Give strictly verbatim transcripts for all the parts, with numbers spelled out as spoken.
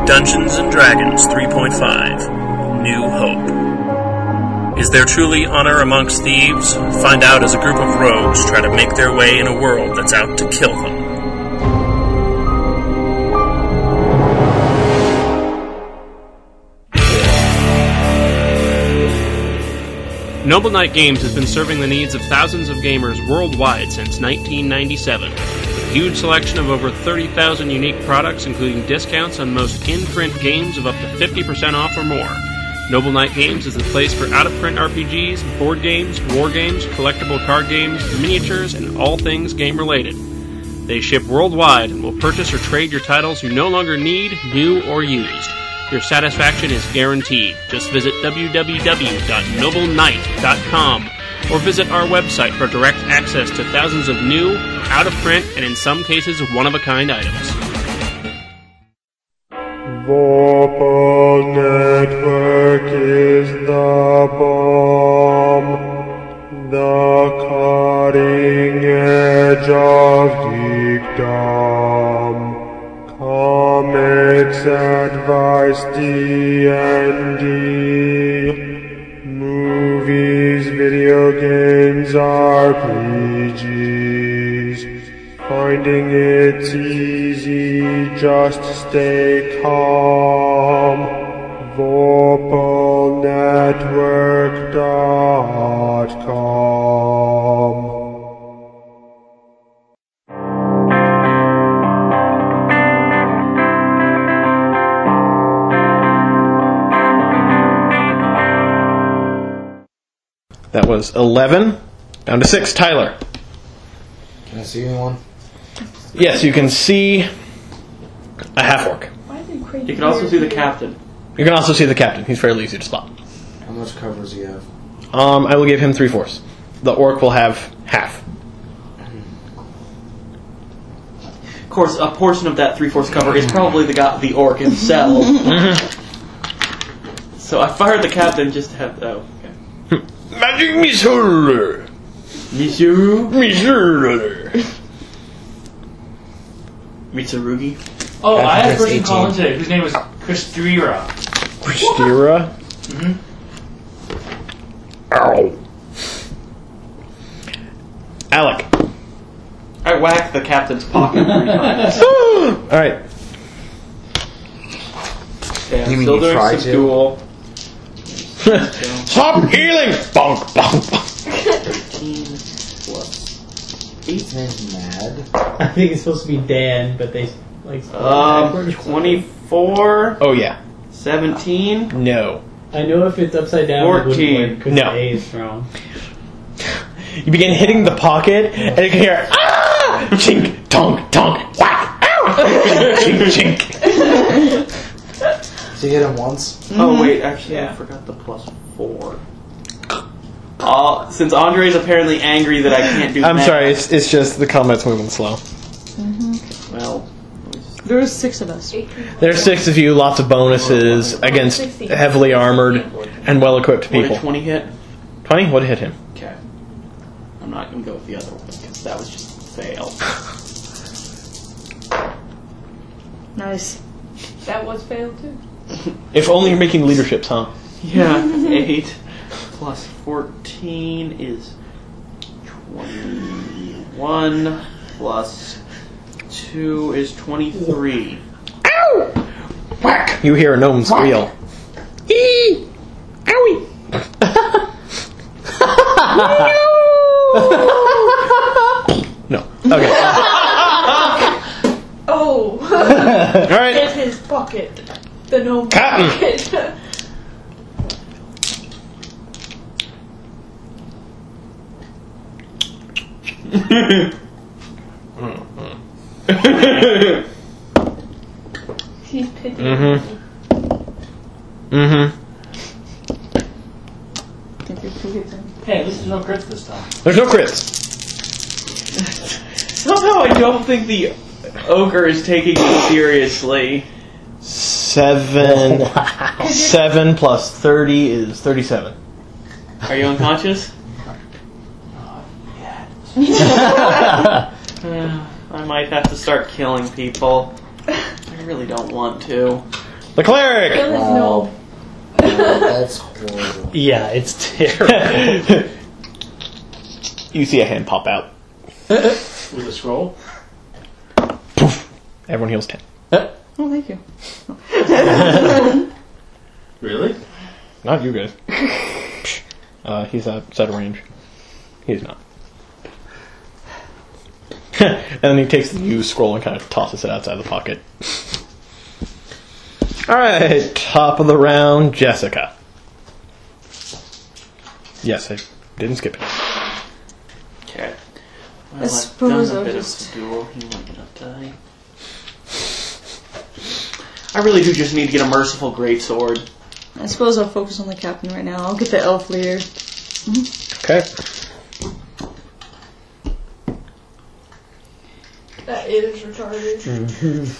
Dungeons and Dragons three point five, New Hope. Is there truly honor amongst thieves? Find out as a group of rogues try to make their way in a world that's out to kill them. Noble Knight Games has been serving the needs of thousands of gamers worldwide since nineteen ninety-seven. With a huge selection of over thirty thousand unique products, including discounts on most in-print games of up to fifty percent off or more. Noble Knight Games is the place for out-of-print R P Gs, board games, war games, collectible card games, miniatures, and all things game-related. They ship worldwide and will purchase or trade your titles you no longer need, new, or used. Your satisfaction is guaranteed. Just visit w w w dot noble knight dot com or visit our website for direct access to thousands of new, out-of-print, and in some cases, one-of-a-kind items. Vorpal Network is the bomb, the cutting edge of geekdom. Comics, advice, D and D, movies, video games, R P Gs. Finding it's easy, just stay calm. vorpal network dot com. That was eleven. Down to six. Tyler. Can I see anyone? Yes, you can see a half-orc. You can also see the captain. You can also see the captain. He's fairly easy to spot. How much cover does he have? Um, I will give him three-fourths. The orc will have half. Of course, a portion of that three-fourths cover is probably the guy, the orc himself. So I fired the captain just to have... Oh, okay. Magic missile! Missile? Missile! Mitsurugi? Oh, I had a person eighteen. call in today whose name was Christira. Christira? Mm-hmm. Ow. Alec. I whacked the captain's pocket three times. Alright. Yeah, I'm You mean still you doing tried to? subdual. Stop healing! Bonk, bonk, bonk. fifteen plus eight. His name's Mad. I think it's supposed to be Dan, but they like spell it Um, backwards. twenty-four. Oh, yeah. seventeen. No. I know if it's upside down, fourteen. it wouldn't work because No. the A is wrong. You begin hitting the pocket, and you can hear, ah! Chink, tonk, tonk, whack, ow! Chink, chink. So you hit him once? Oh wait, actually I Yeah. forgot the plus four. Uh, since Andre is apparently angry that I can't do I'm math, sorry, it's, it's just the combat's moving slow. well, There's six of us. There's six of you, lots of bonuses against heavily armored and well-equipped what did people. twenty hit? twenty? What hit him? Okay. I'm not going to go with the other one because that was just a fail. Nice. That was failed too. If only you're making leaderships, huh? Yeah, eight plus fourteen is twenty-one plus two is twenty-three. Ow! Whack! You hear a gnome squeal. Eee! Owie! No. Okay. Oh! Alright. Get his bucket. The gnome Captain. bucket. He's pitying Mm-hmm. me. Mm-hmm. Think you're too good then. Hey, at least there's no crits this time. There's no crits. Somehow I don't think the ogre is taking me seriously. Seven. Seven plus thirty is thirty-seven. Are you unconscious? Uh, I might have to start killing people. I really don't want to. The cleric! Kill his Wow. gnome. Oh, that's horrible. Yeah, it's terrible. You see a hand pop out. With a scroll. Everyone heals ten. Oh, thank you. Really? Not you guys. uh, he's outside of range. He's not. And then he takes the used scroll and kind of tosses it outside the pocket. Alright, top of the round, Jessica. Yes, I didn't skip it. Okay. Well, I I've suppose done a I'll bit just- of duel. You might get up die. I really do just need to get a merciful greatsword. I suppose I'll focus on the captain right now. I'll get the elf leader. Okay. That is retarded.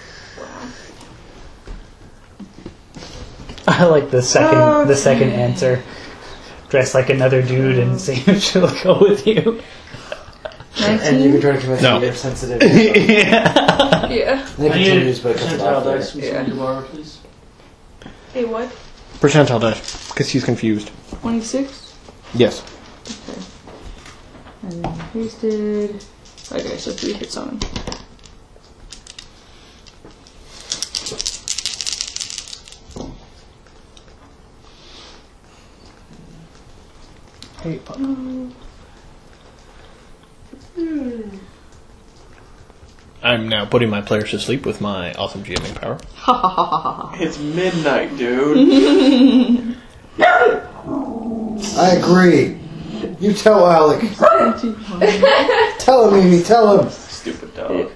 I like the second Oh, the second answer. Dress like another dude and see if she'll go with you. And you can nineteen? try to convince No. me you're sensitive. Yeah. Yeah. Then I it need a continues, but it cuts it percentile off there. dice from Yeah. someone to borrow, please. Hey, what? Percentile dice, because he's confused. twenty-six? Yes. Okay. And then pasted. Okay, so three hits on him. Hey, I'm now putting my players to sleep with my awesome GMing power. It's midnight, dude. I agree. You tell Alec. Tell him, Amy. Tell him. Stupid dog.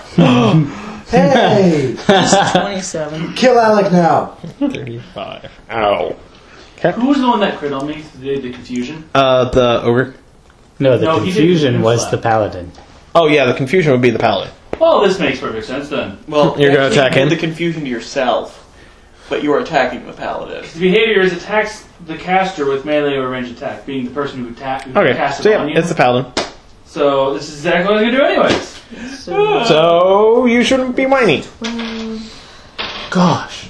Hey, twenty-seven. kill Alec now. thirty-five. Ow. Who was the one that crit on me? The, the confusion? Uh, the ogre. No, the No, he didn't confusion do was flat. the paladin. Oh yeah, the confusion would be the paladin. Well, this makes perfect sense then. Well, You're gonna actually, attack you him? did the confusion to yourself, but you are attacking the paladin. The behavior is attacks the caster with melee or ranged attack, being the person who, attack, who Okay, casts so it yeah, on you. it's the paladin. So this is exactly what I was going to do anyways. So, So you shouldn't be whiny. Gosh.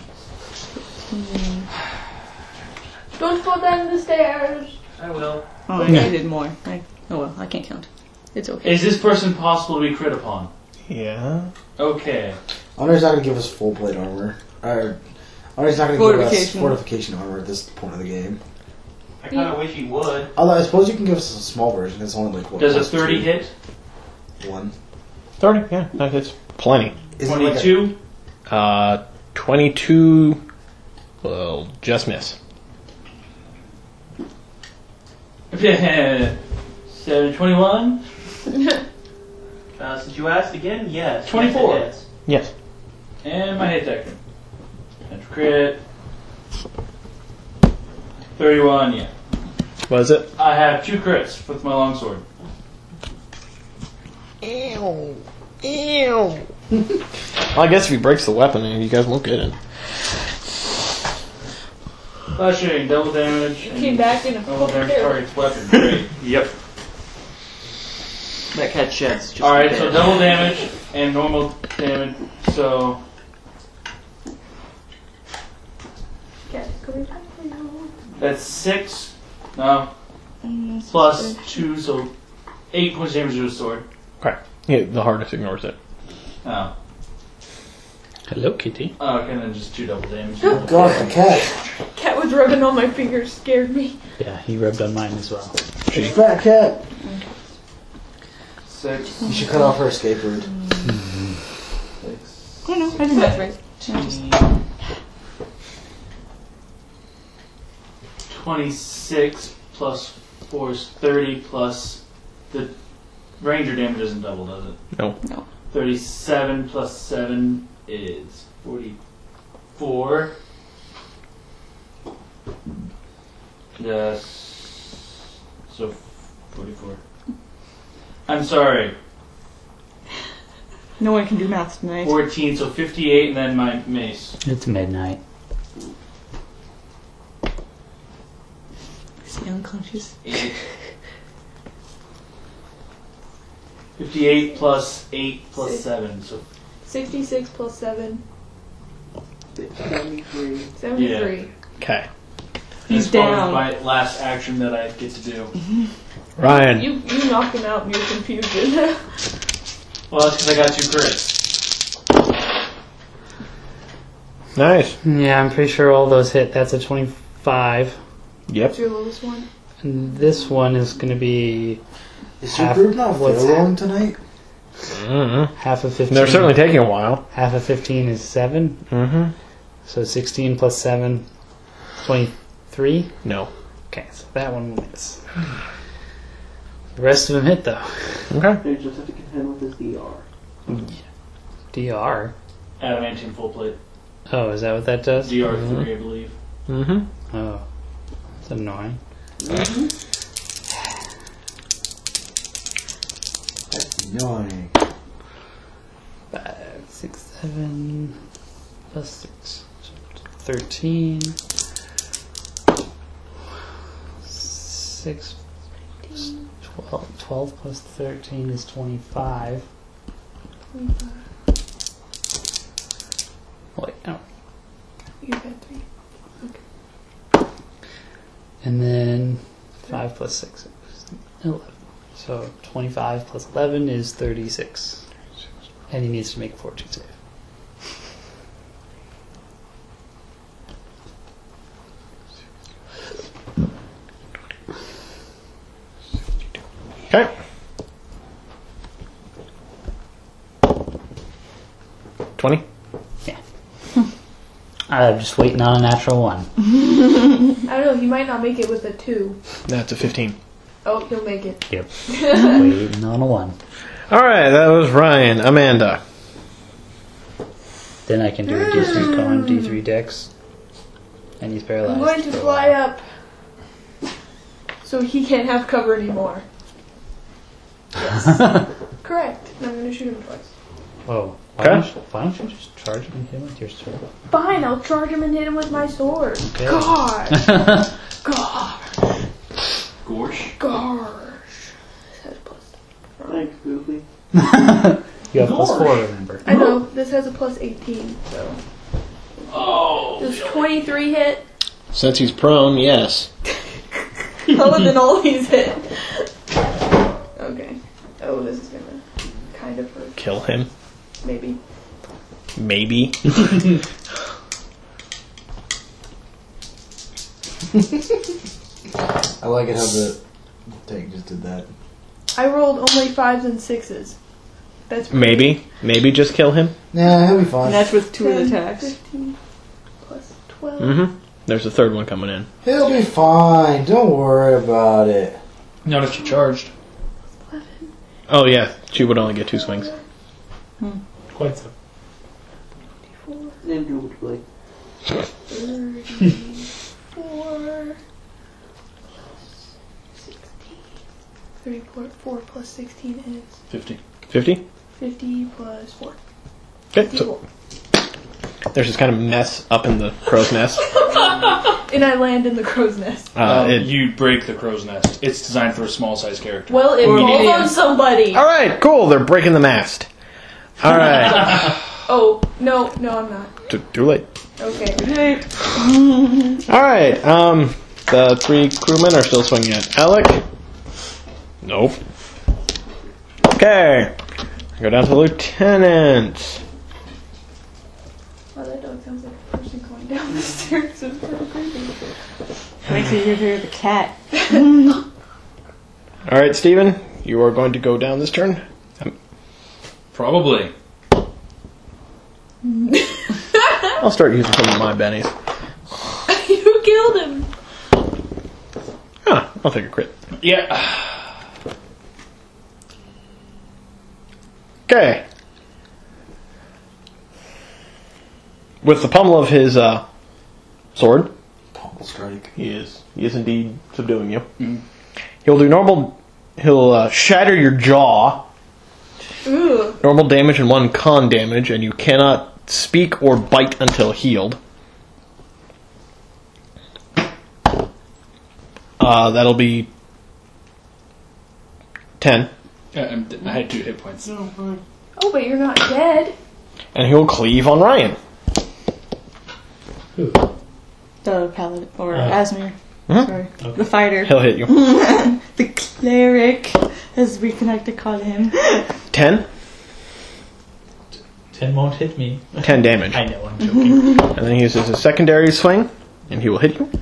don't fall down the stairs. I will. Oh, I did more. I, oh well, I can't count. It's okay. Is this person possible to be crit upon? Yeah. Okay. Honor's not going to give us full plate armor. Or, Honor's not going to give us Fortification. fortification armor at this point of the game. I kind of wish he would. Although I suppose you can give us a small version. It's only like what? Does a plus thirty two? hit? One. thirty, yeah, that hits plenty. Is it like a- twenty-two? Uh, twenty-two, well, just miss. Seven, twenty-one? Uh, since you asked again, yes. twenty-four. Yes. Yes. And my hit decker. That's crit. thirty-one, yeah. What is it? I have two crits with my longsword. Ew. Ew. Well, I guess if he breaks the weapon, then you guys won't get it. Slashing, double damage. You came back in a Double fucking damage barrel. target's weapon. Great. Yep. That cat sheds. Just Alright, a so bit. double damage and normal damage. So, Cat, go back for you. that's six. No. Plus two, so eight points damage to the sword. Okay. Yeah, the hardest ignores it. Oh. Hello, Kitty. Oh, okay, then just two double damage. God, the cat. Cat was rubbing on my fingers, scared me. Yeah, he rubbed on mine as well. Fat cat. Six. You should cut off her escape route. Six. I don't know, I think that's right. I just- twenty-six plus four is thirty plus the ranger damage isn't double, does it? No. No. thirty-seven plus seven is forty-four. Yes. So forty-four. I'm sorry. No one can do math tonight. fourteen, so fifty-eight, and then my mace. It's midnight. Is he unconscious? Eight. fifty-eight plus eight plus seven, so sixty-six plus seven. seventy-three. seventy-three. Okay. He's That's probably down. my last action that I get to do. Ryan. You you knock him out in your confusion. Well, that's because I got two crits. Nice. Yeah, I'm pretty sure all those hit. That's a twenty-five. Yep. What's your lowest one? And this one is going to be Is your Half- group not what's- fail rolling tonight? Mm-hmm. half of fifteen. They're certainly taking a while. Half of fifteen is seven. Mm-hmm. So sixteen plus seven, twenty-three. No. Okay, so that one will miss. The rest of them hit, though. Okay. They just have to contend with his D R. D R. Adamantium full plate. Oh, is that what that does? D R three, I believe. Mm-hmm. Oh, that's annoying. That's annoying. Five, six, seven, plus six, thirteen. Six, twelve. Twelve plus thirteen is twenty-five. Wait, no. You got three. And then five plus six is eleven. So twenty-five plus eleven is thirty-six. And he needs to make a fortune save. Okay. Twenty. I'm just waiting on a natural one. I don't know. He might not make it with a two. That's a fifteen. Oh, he'll make it. Yep. Waiting on a one. All right, that was Ryan. Amanda. Then I can do a D three con, D three dex. And he's paralyzed. I'm going to fly up, so he can't have cover anymore. Yes. Correct. And I'm going to shoot him twice. Oh. Why, Okay. don't you, why don't you just charge him and hit him with your sword? Fine, I'll charge him and hit him with my sword. Okay. God. God. Gorsh. Gosh. This has plus. Thanks, Goofy. You have plus four, remember. I know, this has a plus eighteen, so. Oh! Does twenty-three hit? Since he's prone, yes. Other than all these hit. Okay. Oh, this is gonna kind of hurt. Kill him. Maybe. Maybe. I like it how the tank just did that. I rolled only fives and sixes. That's Maybe. Maybe just kill him. Nah, he'll be fine. And that's with two attacks. fifteen plus twelve. Mm-hmm. There's a third one coming in. He'll be fine. Don't worry about it. Not if you charged. eleven. Oh, yeah. She would only get two swings. Quite so. Four. Indubitably. thirty-four. sixteen. thirty-four four plus sixteen is fifty. fifty? fifty plus four. Okay, so fifty-four. there's this kind of mess up in the crow's nest. And I land in the crow's nest. Uh, Um, it, you break the crow's nest. It's designed for a small size character. Well, it Or falls medium. on somebody. all right, cool. They're breaking the mast. All right. Oh, no, no, I'm not. too, too late. Okay. All right. Um, the three crewmen are still swinging at Alec. Nope. Okay. Go down to the lieutenant. Wow, that dog sounds like a person going down the stairs. It's so creepy. Makes it easier to hear the cat. All right, Steven, you are going to go down this turn. Probably. I'll start using some of my bennies. You killed him. Huh, I'll take a crit. Yeah. Okay. With the pommel of his uh, sword, Pummel strike. he is he is indeed subduing you. He'll do normal. He'll uh, shatter your jaw. Ooh. Normal damage and one con damage, and you cannot speak or bite until healed. Uh, that'll be ten. Uh, I'm d- I had two hit points. Oh, but you're not dead. And he'll cleave on Ryan. Who? The paladin or Oh. Asmir. Mhm. Sorry, Okay. the fighter, He'll hit you. the cleric, as we can like to call him. Ten? Ten won't hit me. Ten damage. I know, I'm joking. And then he uses his secondary swing, and he will hit you.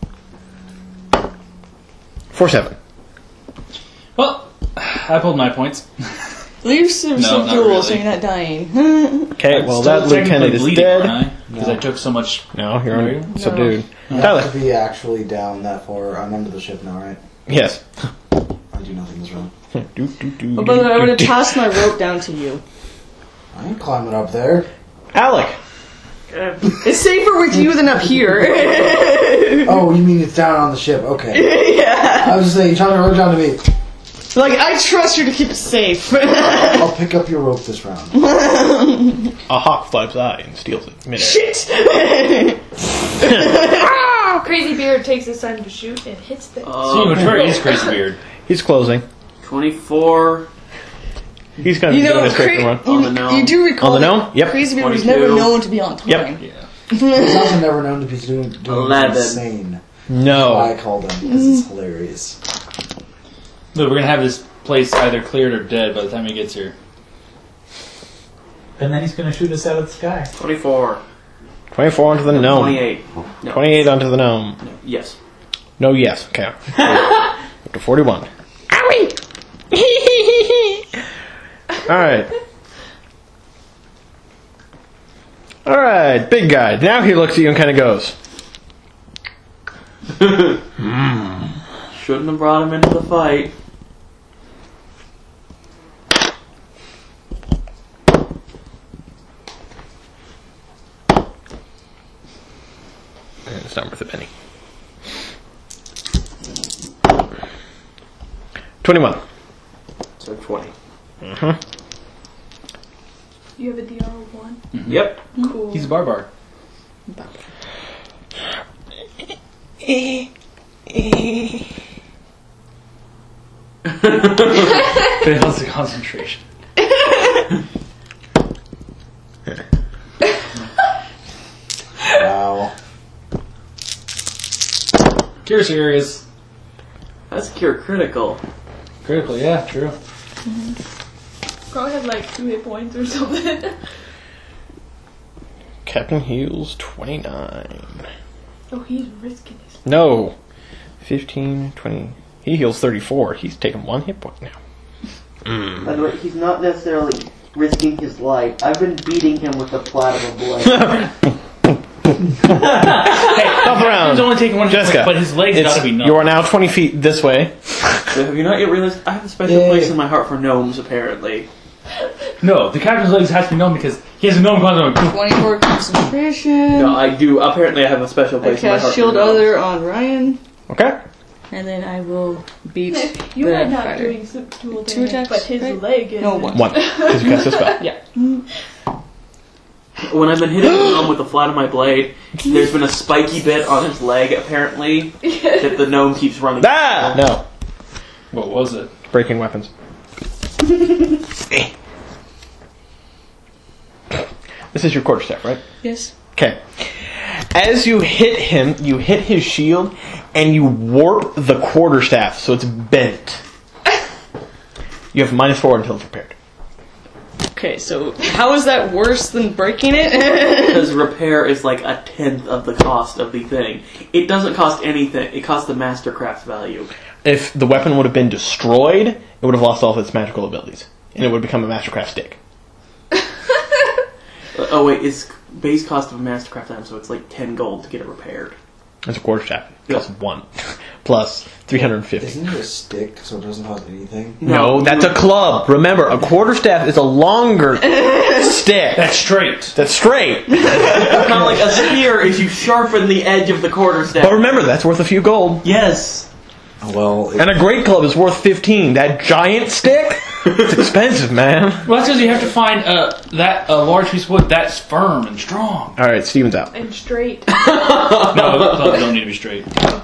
Four seven. Well, I pulled my points. Leave some, No, some not duel really. so you're not dying. Okay, well that lieutenant is dead. Because I took so much. No, you're No. on subdued. You have Tyler. to be actually down that far. I'm under the ship now, right? Yes. I do nothing is wrong. Do, do, do, Oh, by the way, I'm do, gonna do. toss my rope down to you. I ain't climbing up there. Alec. It's safer with you than up here. Oh, you mean it's down on the ship? Okay. Yeah. I was just saying, you're trying to rope down to me. Like, I trust you to keep it safe. I'll pick up your rope this round. A hawk flies by and steals it. Mid-air. Shit! Ah! Crazy Beard takes his time to shoot and hits the. See, which where is Crazy Beard? He's closing. twenty-four. He's going to You be doing know, his straight cra- run. On the gnome. you do recall On the that gnome? Yep. Crazy Beard was twenty-two. never known to be on time. Yep. Yeah. He's also never known to be doing, doing Eleven. insane. No. I called him because it's hilarious. Look, we're gonna have this place either cleared or dead by the time he gets here. And then he's gonna shoot us out of the sky. twenty-four. twenty-four onto the gnome. twenty-eight. No. twenty-eight onto the gnome. No. Yes. No, yes. Okay. Up to forty-one. Owie! Alright. Alright, big guy. Now he looks at you and kind of goes. Shouldn't have brought him into the fight. It's not worth a penny. twenty-one. So twenty. Mm-hmm. You have a D R one. Yep. Cool. He's a barbar. Fails the concentration. Wow. Cure serious. That's cure critical. Critical, yeah, true. Probably had like two hit points or something. Captain heals twenty-nine. Oh, he's risking his. No. fifteen, twenty. He heals thirty-four. He's taken one hit point now. By the way, he's not necessarily risking his life. I've been beating him with the flat of a blade. Up around. He's only taking one hit Jessica, point, but his legs It's- gotta be numb. you are now twenty feet this way. So have you not yet realized I have a special Yay. place in my heart for gnomes, apparently. No, the captain's legs has to be known because he has a gnome concentration. twenty-four concentration. No, I do. Apparently I have a special I place in my cast heart Shield for gnomes. Other on Ryan, Okay. and then I will beat You the are not fighter. doing some dual Two damage, attacks, but his right? leg is. No, one. One. Because you cast a spell. Yeah. When I've been hitting the gnome with the flat of my blade, there's been a spiky bit on his leg, apparently, that the gnome keeps running. Ah! No. What was it? Breaking weapons. This is your quarterstaff, right? Yes. Okay. As you hit him, you hit his shield, and you warp the quarterstaff, so it's bent. You have minus four until it's repaired. Okay, so how is that worse than breaking it? Because repair is like a tenth of the cost of the thing. It doesn't cost anything. It costs the Mastercraft's value. If the weapon would have been destroyed, it would have lost all of its magical abilities, and it would become a Mastercraft stick. Uh, oh wait, it's base cost of a Mastercraft item, so it's like ten gold to get it repaired. It's a quarterstaff. Plus one. Plus three hundred fifty. Isn't it a stick, so it doesn't cost anything? No, that's a club. Remember, a quarterstaff is a longer stick. That's straight. That's straight. It's not like a spear if you sharpen the edge of the quarterstaff. But remember, that's worth a few gold. Yes. Well, it, And a great club is worth fifteen. That giant stick? It's expensive, man. Well, that's because you have to find uh, that a large piece of wood that's firm and strong. Alright, Steven's out. And straight. No, those those don't need to be straight.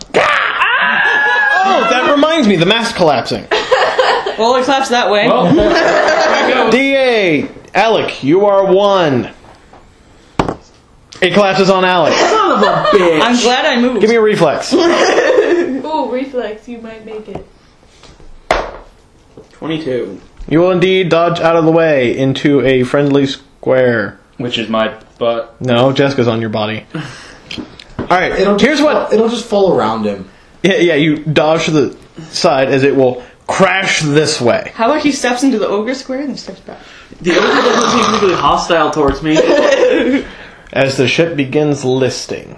Oh, that reminds me, the mast collapsing. Well, it claps that way. Well, there you go. D eight. Alec, you are one. It collapses on Alec. Son of a bitch! I'm glad I moved. Give me a reflex. Ooh, reflex. You might make it. twenty-two. You will indeed dodge out of the way into a friendly square. Which is my butt. No, Jessica's on your body. Alright, It'll here's just, what... It'll just fall around him. Yeah, yeah, you dodge to the side as it will crash this way. How about he steps into the ogre square and then steps back? The ogre doesn't seem particularly hostile towards me. As the ship begins listing.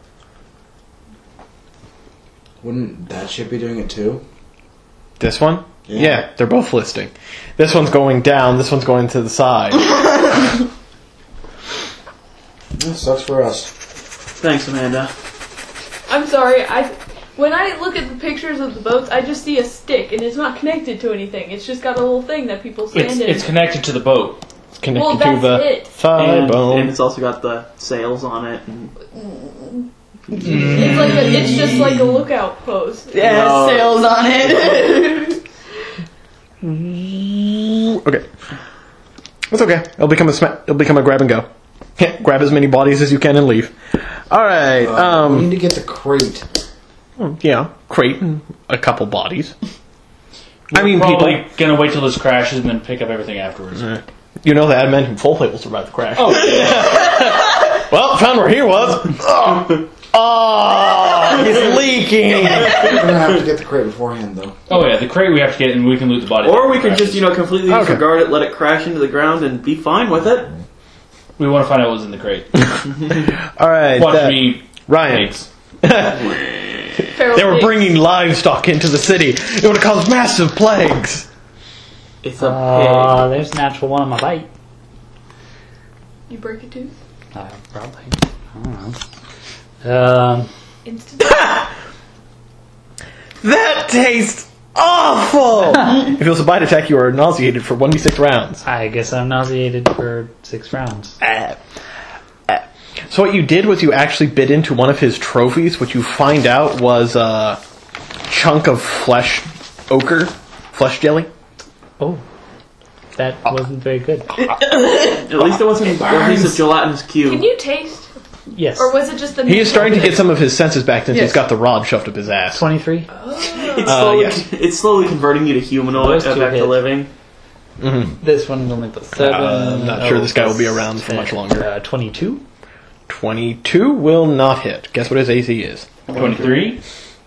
Wouldn't that ship be doing it too? This one? Yeah. Yeah, they're both listing. This one's going down, this one's going to the side. That sucks for us. Thanks, Amanda. I'm sorry. I when I look at the pictures of the boats, I just see a stick, and it's not connected to anything. It's just got a little thing that people stand It's, in. it's connected to the boat. It's connected Well, to that's the it. thigh And, bone. and it's also got the sails on it. And It's like a, it's just like a lookout post. Yeah, No. sails on it. Okay. That's okay. It'll become a sma- it'll become a grab and go. Grab as many bodies as you can and leave. Alright, Uh, um... we need to get the crate. yeah, crate and a couple bodies. I mean, Probably people... gonna wait till this crashes and then pick up everything afterwards. Uh, you know the admin who full plate will survive the crash. Oh, yeah. Well, found where he was. Oh, oh he's leaking. We're gonna have to get the crate beforehand, though. Oh yeah, the crate we have to get and we can loot the body. or we could just, you know, completely Okay. disregard it, let it crash into the ground, and be fine with it. We want to find out what's in the crate. Alright, Watch that- me. Ryan. Pigs. Feral They were pigs. bringing livestock into the city. It would have caused massive plagues. It's a Uh, there's a natural one on my bite. You break a tooth Uh, probably. I don't know. Um, instantly. That tastes awful! If it was a bite attack, you are nauseated for one d six rounds. I guess I'm nauseated for six rounds. Ah. Ah. So what you did was you actually bit into one of his trophies, which you find out was a chunk of flesh ochre, flesh jelly. Oh, that wasn't very good. At least it wasn't a piece of gelatinous cube. Can you taste? Yes. Or was it just the He is meat starting to of it? get some of his senses back since Yes. he's got the rod shoved up his ass. twenty-three. It's Uh, slowly, yes. it's slowly converting you to humanoid, Those uh, two back to hit. living. Mm-hmm. This one is only plus seven. Uh, I'm not sure this guy will be around for much longer. Uh, twenty-two. twenty-two will not hit. Guess what his A C is? Twenty-three.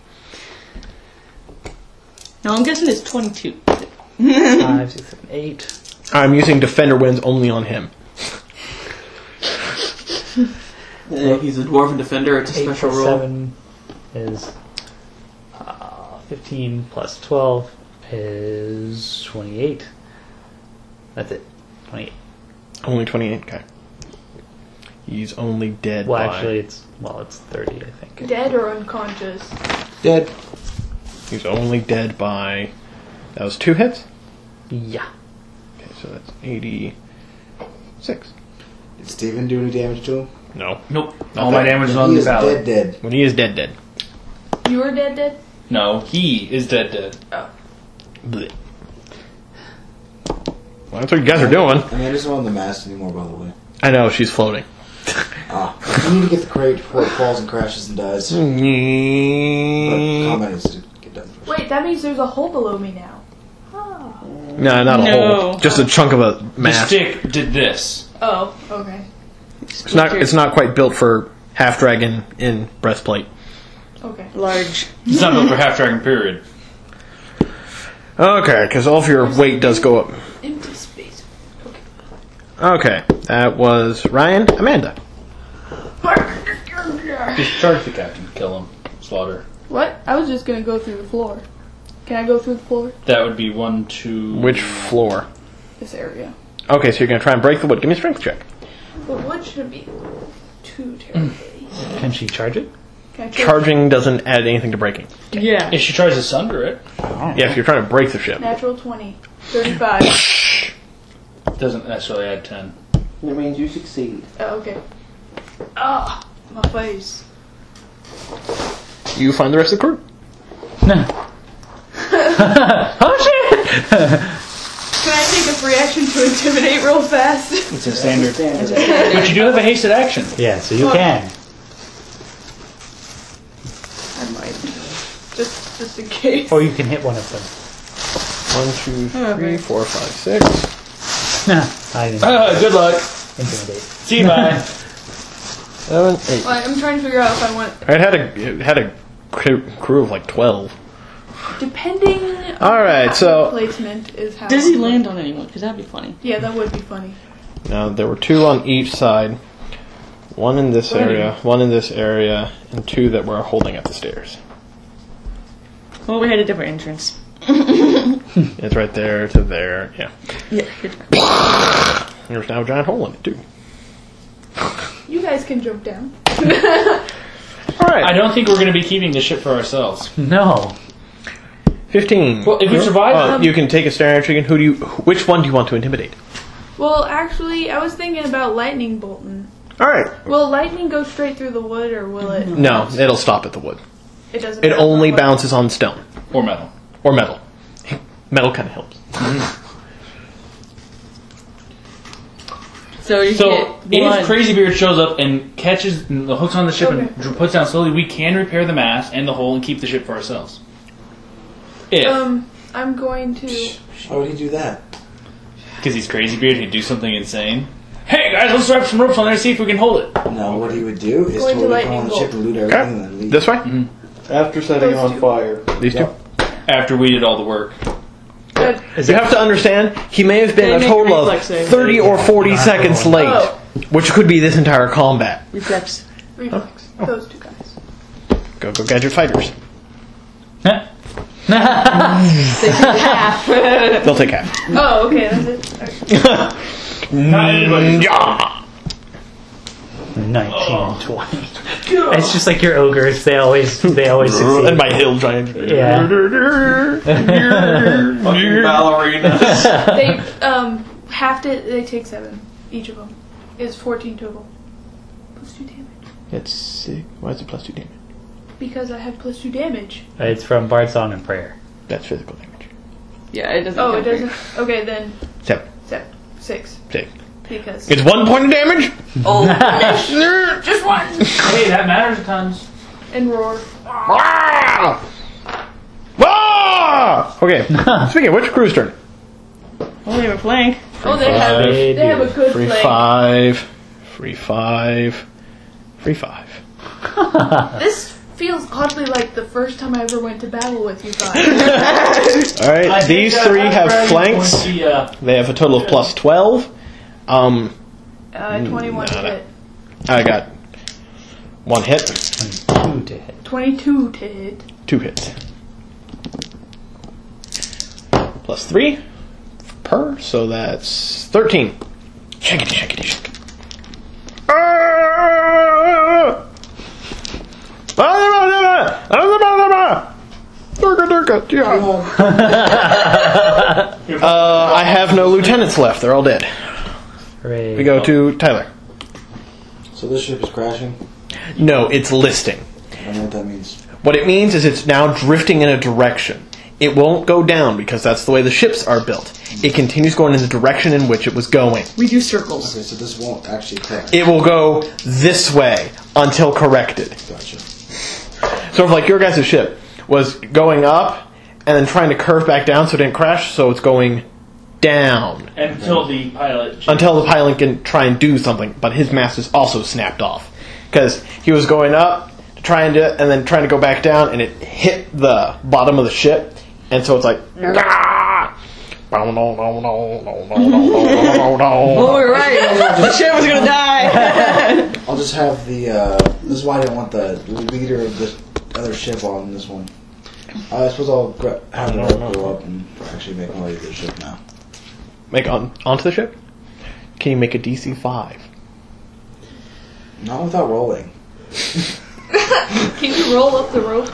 No, I'm guessing it's twenty-two. Five, six, seven, eight. I'm using Defender Winds only on him. Uh, he's a dwarven defender. It's a Eight special plus rule. seven is uh, fifteen plus twelve is twenty-eight. That's it. Twenty-eight. Only twenty-eight. Okay. He's only dead. Well, by... actually, it's well, it's thirty, I think. Dead or unconscious? dead. He's only dead by. That was two hits. Yeah. Okay, so that's eighty-six. Did Steven do any damage to him? No. Nope. All my damage is on he the is ballot. dead, dead. When he is dead, dead. You were dead, dead. No, he is dead dead. Blech. Well, that's what you guys are doing. Amanda's not on the mast anymore, by the way. I know, she's floating. Ah, we need to get the crate before it falls and crashes and dies. But no, combat needs to get done first. Wait, that means there's a hole below me now. Oh. not a No. hole. Just a chunk of a The mass. stick did this. Oh, okay. It's not. It's not quite built for half dragon in breastplate. Okay. Large. It's not built for half dragon period. Okay, because all of your weight does go up. Empty space. Okay, that was Ryan. Amanda. Just charge the captain. Kill him. Slaughter. What? I was just gonna go through the floor. Can I go through the floor? That would be one, two... Which floor? This area. Okay, so you're gonna try and break the wood. Give me a strength check. But wood shouldn't be too terribly. Can she charge it? Can I try- Charging doesn't add anything to breaking. Yeah. If she tries to sunder it, Yeah, if you're trying to break the ship. Natural twenty. thirty-five. it doesn't necessarily add ten. It means you succeed. Oh, okay. Ah, my face. You find the rest of the crew. No. Oh shit! Can I take a free action to intimidate real fast? It's a standard. But you do have a hasted action. Yeah, so you can. just in case. Or you can hit one of them. One, two, three, four, five, six. I didn't Uh, good luck. intimidate. See you, bye. Seven, eight. Well, I'm trying to figure out if I want. It had a it had a crew, crew of like twelve. Depending. All right, on so- placement is how. Does he land on anyone? Because that'd be funny. Yeah, that would be funny. Now there were two on each side. One in this area, one in this area, and two that were holding at the stairs. Well, we had a different entrance. It's right there to there. Yeah. Yeah. Good. There's now a giant hole in it too. You guys can jump down. All right. I don't think we're going to be keeping this ship for ourselves. No. Fifteen. Well, if we survive, Uh, um, you can take a staring chicken. Who do you? Which one do you want to intimidate? Well, actually, I was thinking about lightning bolting. All right. Will lightning go straight through the wood, or will it? No, it'll stop at the wood. It doesn't. It matter only what. bounces on stone or metal. or metal. Metal kind of helps. So you So get one. if Crazy Beard shows up and catches the hooks on the ship Okay. and dr- puts down slowly, we can repair the mast and the hull and keep the ship for ourselves. If Um, I'm going to. Why would he do that? because he's Crazy Beard, he'd do something insane. Hey guys, let's wrap some ropes on there and see if we can hold it. No, what he would do is Going to totally lightning come on the bolt. ship and loot everything and then leave. This way. After setting it on fire. These two. After we did all the work. Good. You have to understand, he may have been They a make total a of reflex save. thirty or forty seconds late, Oh. which could be this entire combat. Reflex. Reflex. Those two guys. Go, go, gadget fighters. They take half. They'll take half. Oh, okay, that's it. Alright. Ninja. nineteen and twenty. It's just like your ogres. They always, they always succeed. And my hill giant. Yeah. Ballerinas. They um have to. They take seven. Each of them is fourteen total. Plus two damage. It's sick. Why is it plus two damage? Because I have plus two damage. It's from Bard's Song and Prayer. That's physical damage. Yeah, it doesn't. Oh, it count for you. doesn't. Okay, then Seven. seven, six. Six. Because It's one point of damage. oh, just one. Hey, that matters at times. And roar. Ah! Ah! Okay. Speaking of which, crew's turn. Oh, they have a flank. Oh, they have. They They have a good Free flank. five. Free five. Free five. This feels oddly like the first time I ever went to battle with you guys. All right. I think These that three I'm have ready flanks. for the, uh, They have a total of plus twelve. Um, Uh, twenty-one to Nada. hit. I got one hit, Two to hit. Twenty-two to hit. two hits. Plus three per, so that's thirteen. Shankity, shankity, shankity. Ah! Durga, durga, yeah. Uh, I have no lieutenants left. They're all dead. Hooray. We go to Tyler. So this ship is crashing. No, it's listing. I don't know what that means. What it means is it's now drifting in a direction. It won't go down because that's the way the ships are built. It continues going in the direction in which it was going. We do circles. Okay, so this won't actually crash. It will go this way until corrected. Gotcha. Sort of like your guys' ship was going up and then trying to curve back down so it didn't crash, so it's going down until the pilot. until the pilot can try and do something, but his mast is also snapped off. Because he was going up to try and do it, and then trying to go back down, and it hit the bottom of the ship, and so it's like... "Ah!" Oh, we're right. The ship was gonna die. I'll just have the. Uh, this is why I didn't want the leader of the other ship on this one. Uh, I suppose I'll gra- have it go up and actually make my way to the ship now. Make on onto the ship? Can you make a D C five? Not without rolling. Can you roll up the rope?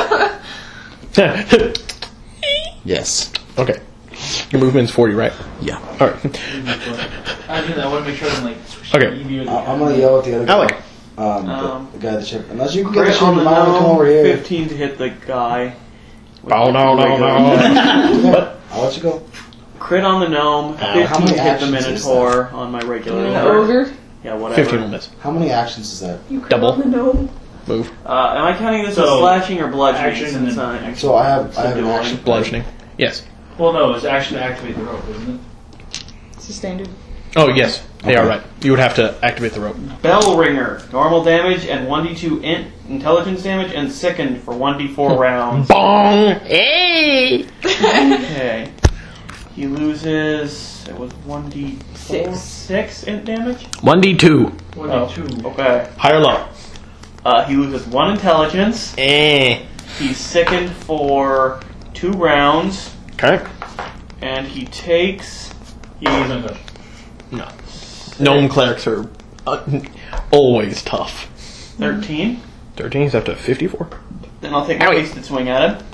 Yes. Okay. Your movement's forty, right? Yeah. Alright. I do that. I want to make sure I'm like. Okay. I- I'm gonna yell at the other guy. Alec. Um, Um, the, the guy at the ship. Unless you can get the Crit ship, on you the might want to come gnome, over here. fifteen to hit the guy. Oh, no, no, no. What? I'll let you go. Crit on the gnome, how fifteen many to hit the actions is Minotaur on my regular. The ogre. Yeah, whatever. fifteen will miss. How many actions is that? You crit Double. on the gnome. Move. Uh, am I counting this So, as slashing or bludgeoning? action and Since then I'm action. So I have I have an subduing? action. Bludgeoning. Yes. Well, no, it's action to activate the rope, isn't it? It's a standard. Oh, yes. They Okay. are right. You would have to activate the rope. Bell ringer, normal damage and one d two int intelligence damage, and sickened for one d four rounds. Bong! Hey! Okay. He loses. It was one d Six. six int damage. one d two. One Oh, d two. okay. High or low? Uh, he loses one intelligence. Eh. He's sickened for two rounds, Okay. and he takes. He's untouched. No. Gnome clerics are uh, always tough. thirteen. thirteen is up to fifty-four. Then I'll take a wasted swing at him.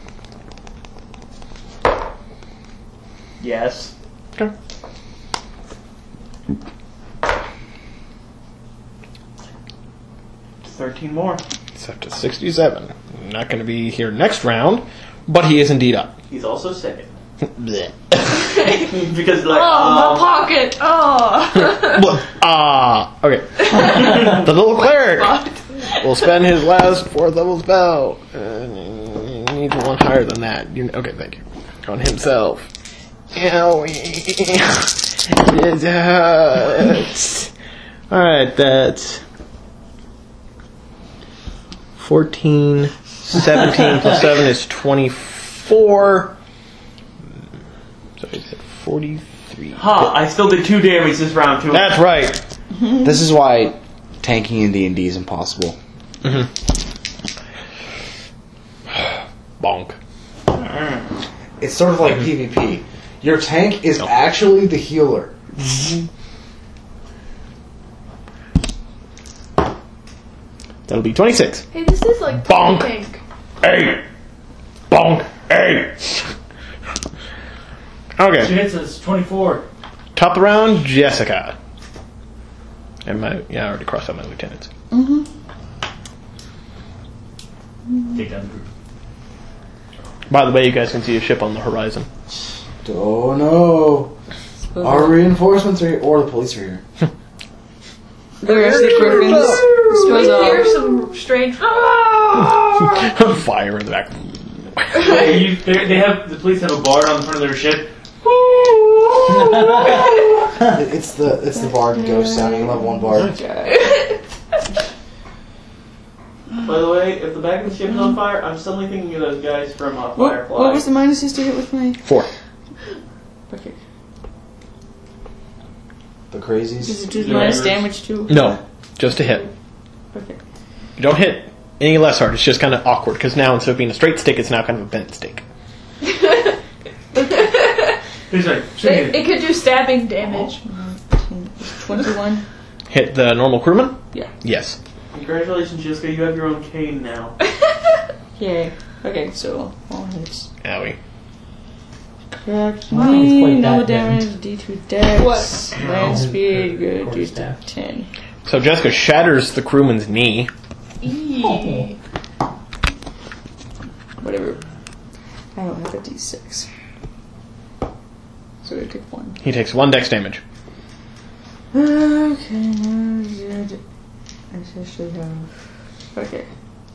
Yes. Okay. thirteen more. It's up to sixty-seven. Not going to be here next round, but he is indeed up. He's also sickened. Bleh. Because, like, Oh, um, my pocket! Oh! Bleh. Ah, okay. The little cleric will spend his last fourth level spell. Uh, he needs one higher than that. You, okay, thank you. On himself. It hurts. Alright, that's fourteen, seventeen plus seven is twenty-four. So he's at forty-three. huh, I still did two damage this round, too. That's right. This is why tanking in D and D is impossible. Bonk. It's sort of like PvP. Your tank is actually the healer. That'll be twenty-six. Hey, this is like Bonk. Tank. Hey! Bonk! Hey! She Okay. hits us. twenty-four. Top of the round, Jessica. And my, yeah, I already crossed out my lieutenants. Take down the group. By the way, you guys can see a ship on the horizon. Oh no! Our reinforcements are here, or the police are here. The rest of the Griffins. Suppose We I'll- hear some strange. Fire in the back. Hey, you, they, they have the police have a bard on the front of their ship. It's the it's the bard ghost sounding level one bard. By the way, if the back of the ship is on fire, I'm suddenly thinking of those guys from uh, What, Firefly. what was the minuses to hit with my... Four. Okay. The Does crazies. it do Yeah, minus yours. damage too? No, just a hit. Okay. You don't hit any less hard. It's just kind of awkward because now instead of being a straight stick, it's now kind of a bent stick. He's like, It, it could do stabbing damage. twenty-one. Hit the normal crewman? Yeah. Yes. Congratulations, Jessica, you have your own cane now. Yay. Okay, so all hits. Owie. Correct I don't think it's me, quite no that bad. damage, D two dex. What? Land speed, good, Quarter D staff. ten. So Jessica shatters the crewman's knee. Eee. Whatever. I don't have a D six. So I take one. He takes one dex damage. Okay, no good. I actually have. Okay.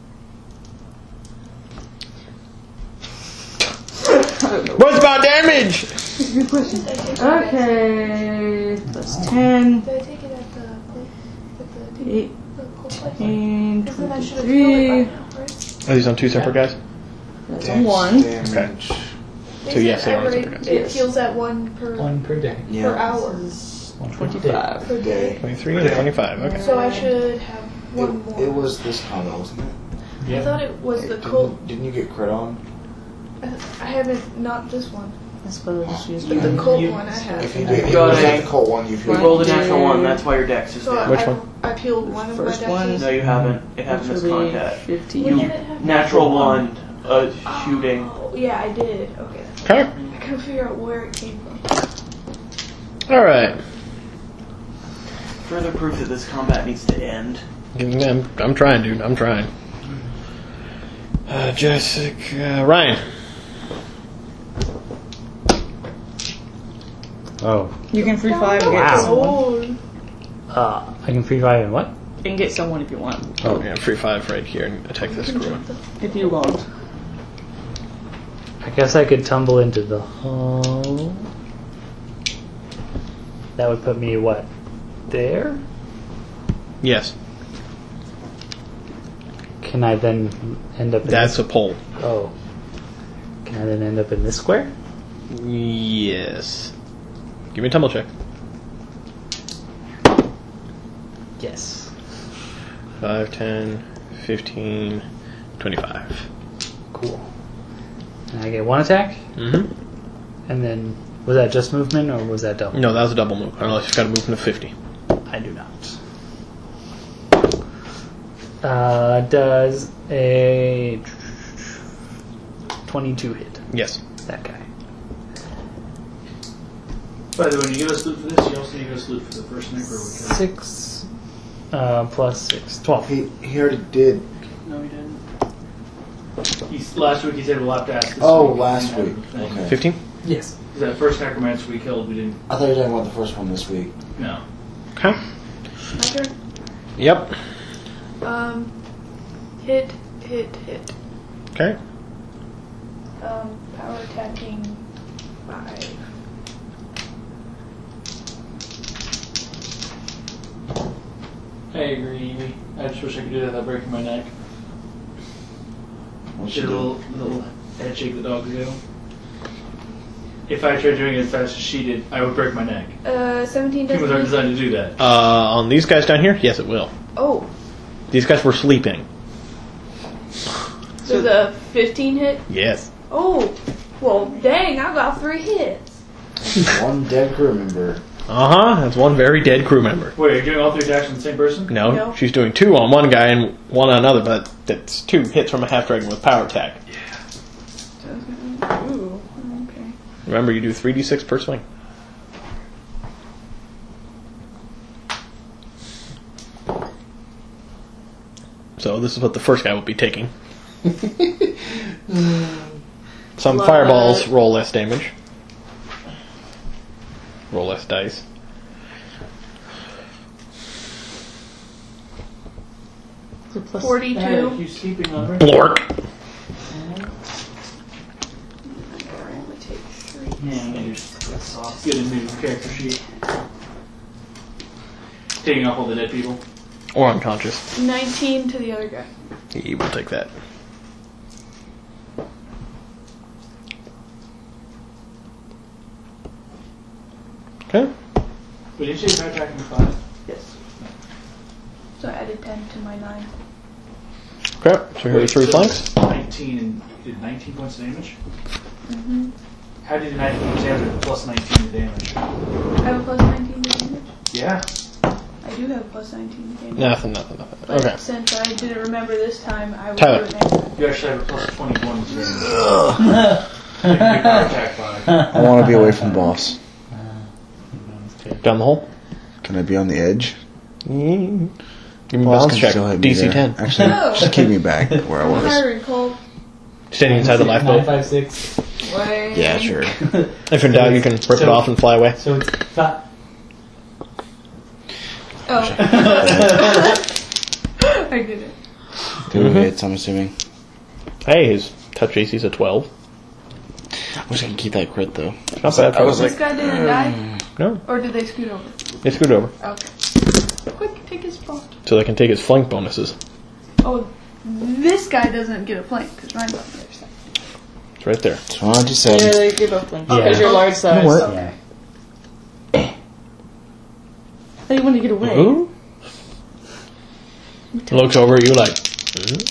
What's about damage? Good question. Okay, plus ten, Did I take it at the, at the, eight, the cold place? ten, Because then I should have twenty-three. filled it by now, right? Are these on two separate guys? That's a one. Damage. So yes, they are on Every- separate guys. It Yes. heals at one per, One per day. per Yeah. hour. One per day. Twenty-five. Per day. twenty-three and twenty-five. Okay. So I should have one more. It, it was this combat, wasn't it? I thought it was the Didn't- cold. Didn't you get crit on? I haven't, not this one. I suppose I just used But the it. cold You- one I If have. you did, You it got was a- at the Colt one. You You feel rolled a natural one, that's why your dex is So down. Which I, one? I peeled one of First my one. dexes. No, you haven't. It hasn't Which this will be contact. fifty. What You did it have? natural one, uh, shooting. Oh, yeah, I did. Okay. Okay. I couldn't figure out where it came from. All right. Further proof that this combat needs to end. I'm, I'm trying, dude. I'm trying. Uh, Jessica, Ryan. Oh. You can free five and get Wow. this one. Oh, Uh, I can free five and what? can get someone if you want. Oh yeah, free five right here and attack this crewman. If you want. I guess I could tumble into the hole. That would put me, what, there? Yes, Can I then end up in that's this? a pole. Oh. Can I then end up in this square? Yes. Give me a tumble check. Yes. five, ten, fifteen, twenty-five. Cool. And I get one attack? Mm-hmm. And then, was that just movement or was that double? No, that was a double move. Unless you've got to move into fifty. I do not. Uh, does a twenty-two hit Yes. that guy? By the way, when you give us loot for this, you also need to give us loot for the first sniper we killed. Six uh, plus six. Twelve. He he already did. No, he didn't. He's, last week he said we'll have to ask this Oh, week. last He week. didn't have the thing. Okay. fifteen? Yes. Because that first necromancer we killed, we didn't. I thought you were talking about the first one this week. No. Okay. My turn. Yep. Um, hit, hit, hit. Okay. Um, power attacking five. I agree, Evie. I just wish I could do that without breaking my neck. What's Did she a little, doing? little head shake the dogs do. If I tried doing it as fast as she did, I would break my neck. Uh, seventeen Humans aren't doesn't. designed to do that. Uh, on these guys down here, yes, it will. Oh, These guys were sleeping. so the fifteen hit. Yes. Oh, well, dang! I got three hits. One dead crew member. Uh huh. That's one very dead crew member. Wait, you're doing all three attacks on the same person? No, No. she's doing two on one guy and one on another, but that's two hits from a half dragon with power attack. Ooh, okay. Remember, you do three d six per swing. So this is what the first guy will be taking. Some Blood. fireballs roll less damage. Roll less dice. So plus Hey, Forty-two. you sleeping on her? Blork. I only take three. Yeah, maybe just get a new character sheet. Taking off all the dead people. Or unconscious. Nineteen to the other guy. He will take that. Okay. But did you say power attacking five? Yes. So I added ten to my nine. Okay, so here are three so flanks. nineteen and you did nineteen points of damage? Mm-hmm. How did you nineteen points of damage with plus nineteen to damage? I have a plus nineteen to damage. Yeah. I do have a plus nineteen to damage. Nothing, nothing, nothing. But Okay. since I didn't remember this time, I will Tyler. do it next time. You actually have a plus twenty-one to damage. You can do power attack five. I want to be away from the boss. Down the hole. Can I be on the edge? Mm. Give me a Boss balance can check. still hit me D C there. ten. Actually, No. just keep me back where I If I was. recall, Standing inside the Nine, lifeboat. five, six. way. Yeah, sure. If in doubt, you can rip it So- off and fly away. So it's five. Oh. I did it. Two Mhm. hits, I'm assuming. Hey, his touch A C is a twelve. I wish I could keep that crit though. Not bad. I was This like, guy didn't die? No, Or did they scoot over? they scoot over. Okay. Quick, take his spot. So they can take his flank bonuses. Oh, this guy doesn't get a flank because Ryan's on the other side. It's right there. it's one ninety-seven. Yeah, they give up one. Yeah. Because you're large size. You know what? Yeah. I thought you wanted to get away. Who? Looks over at you like, hmm?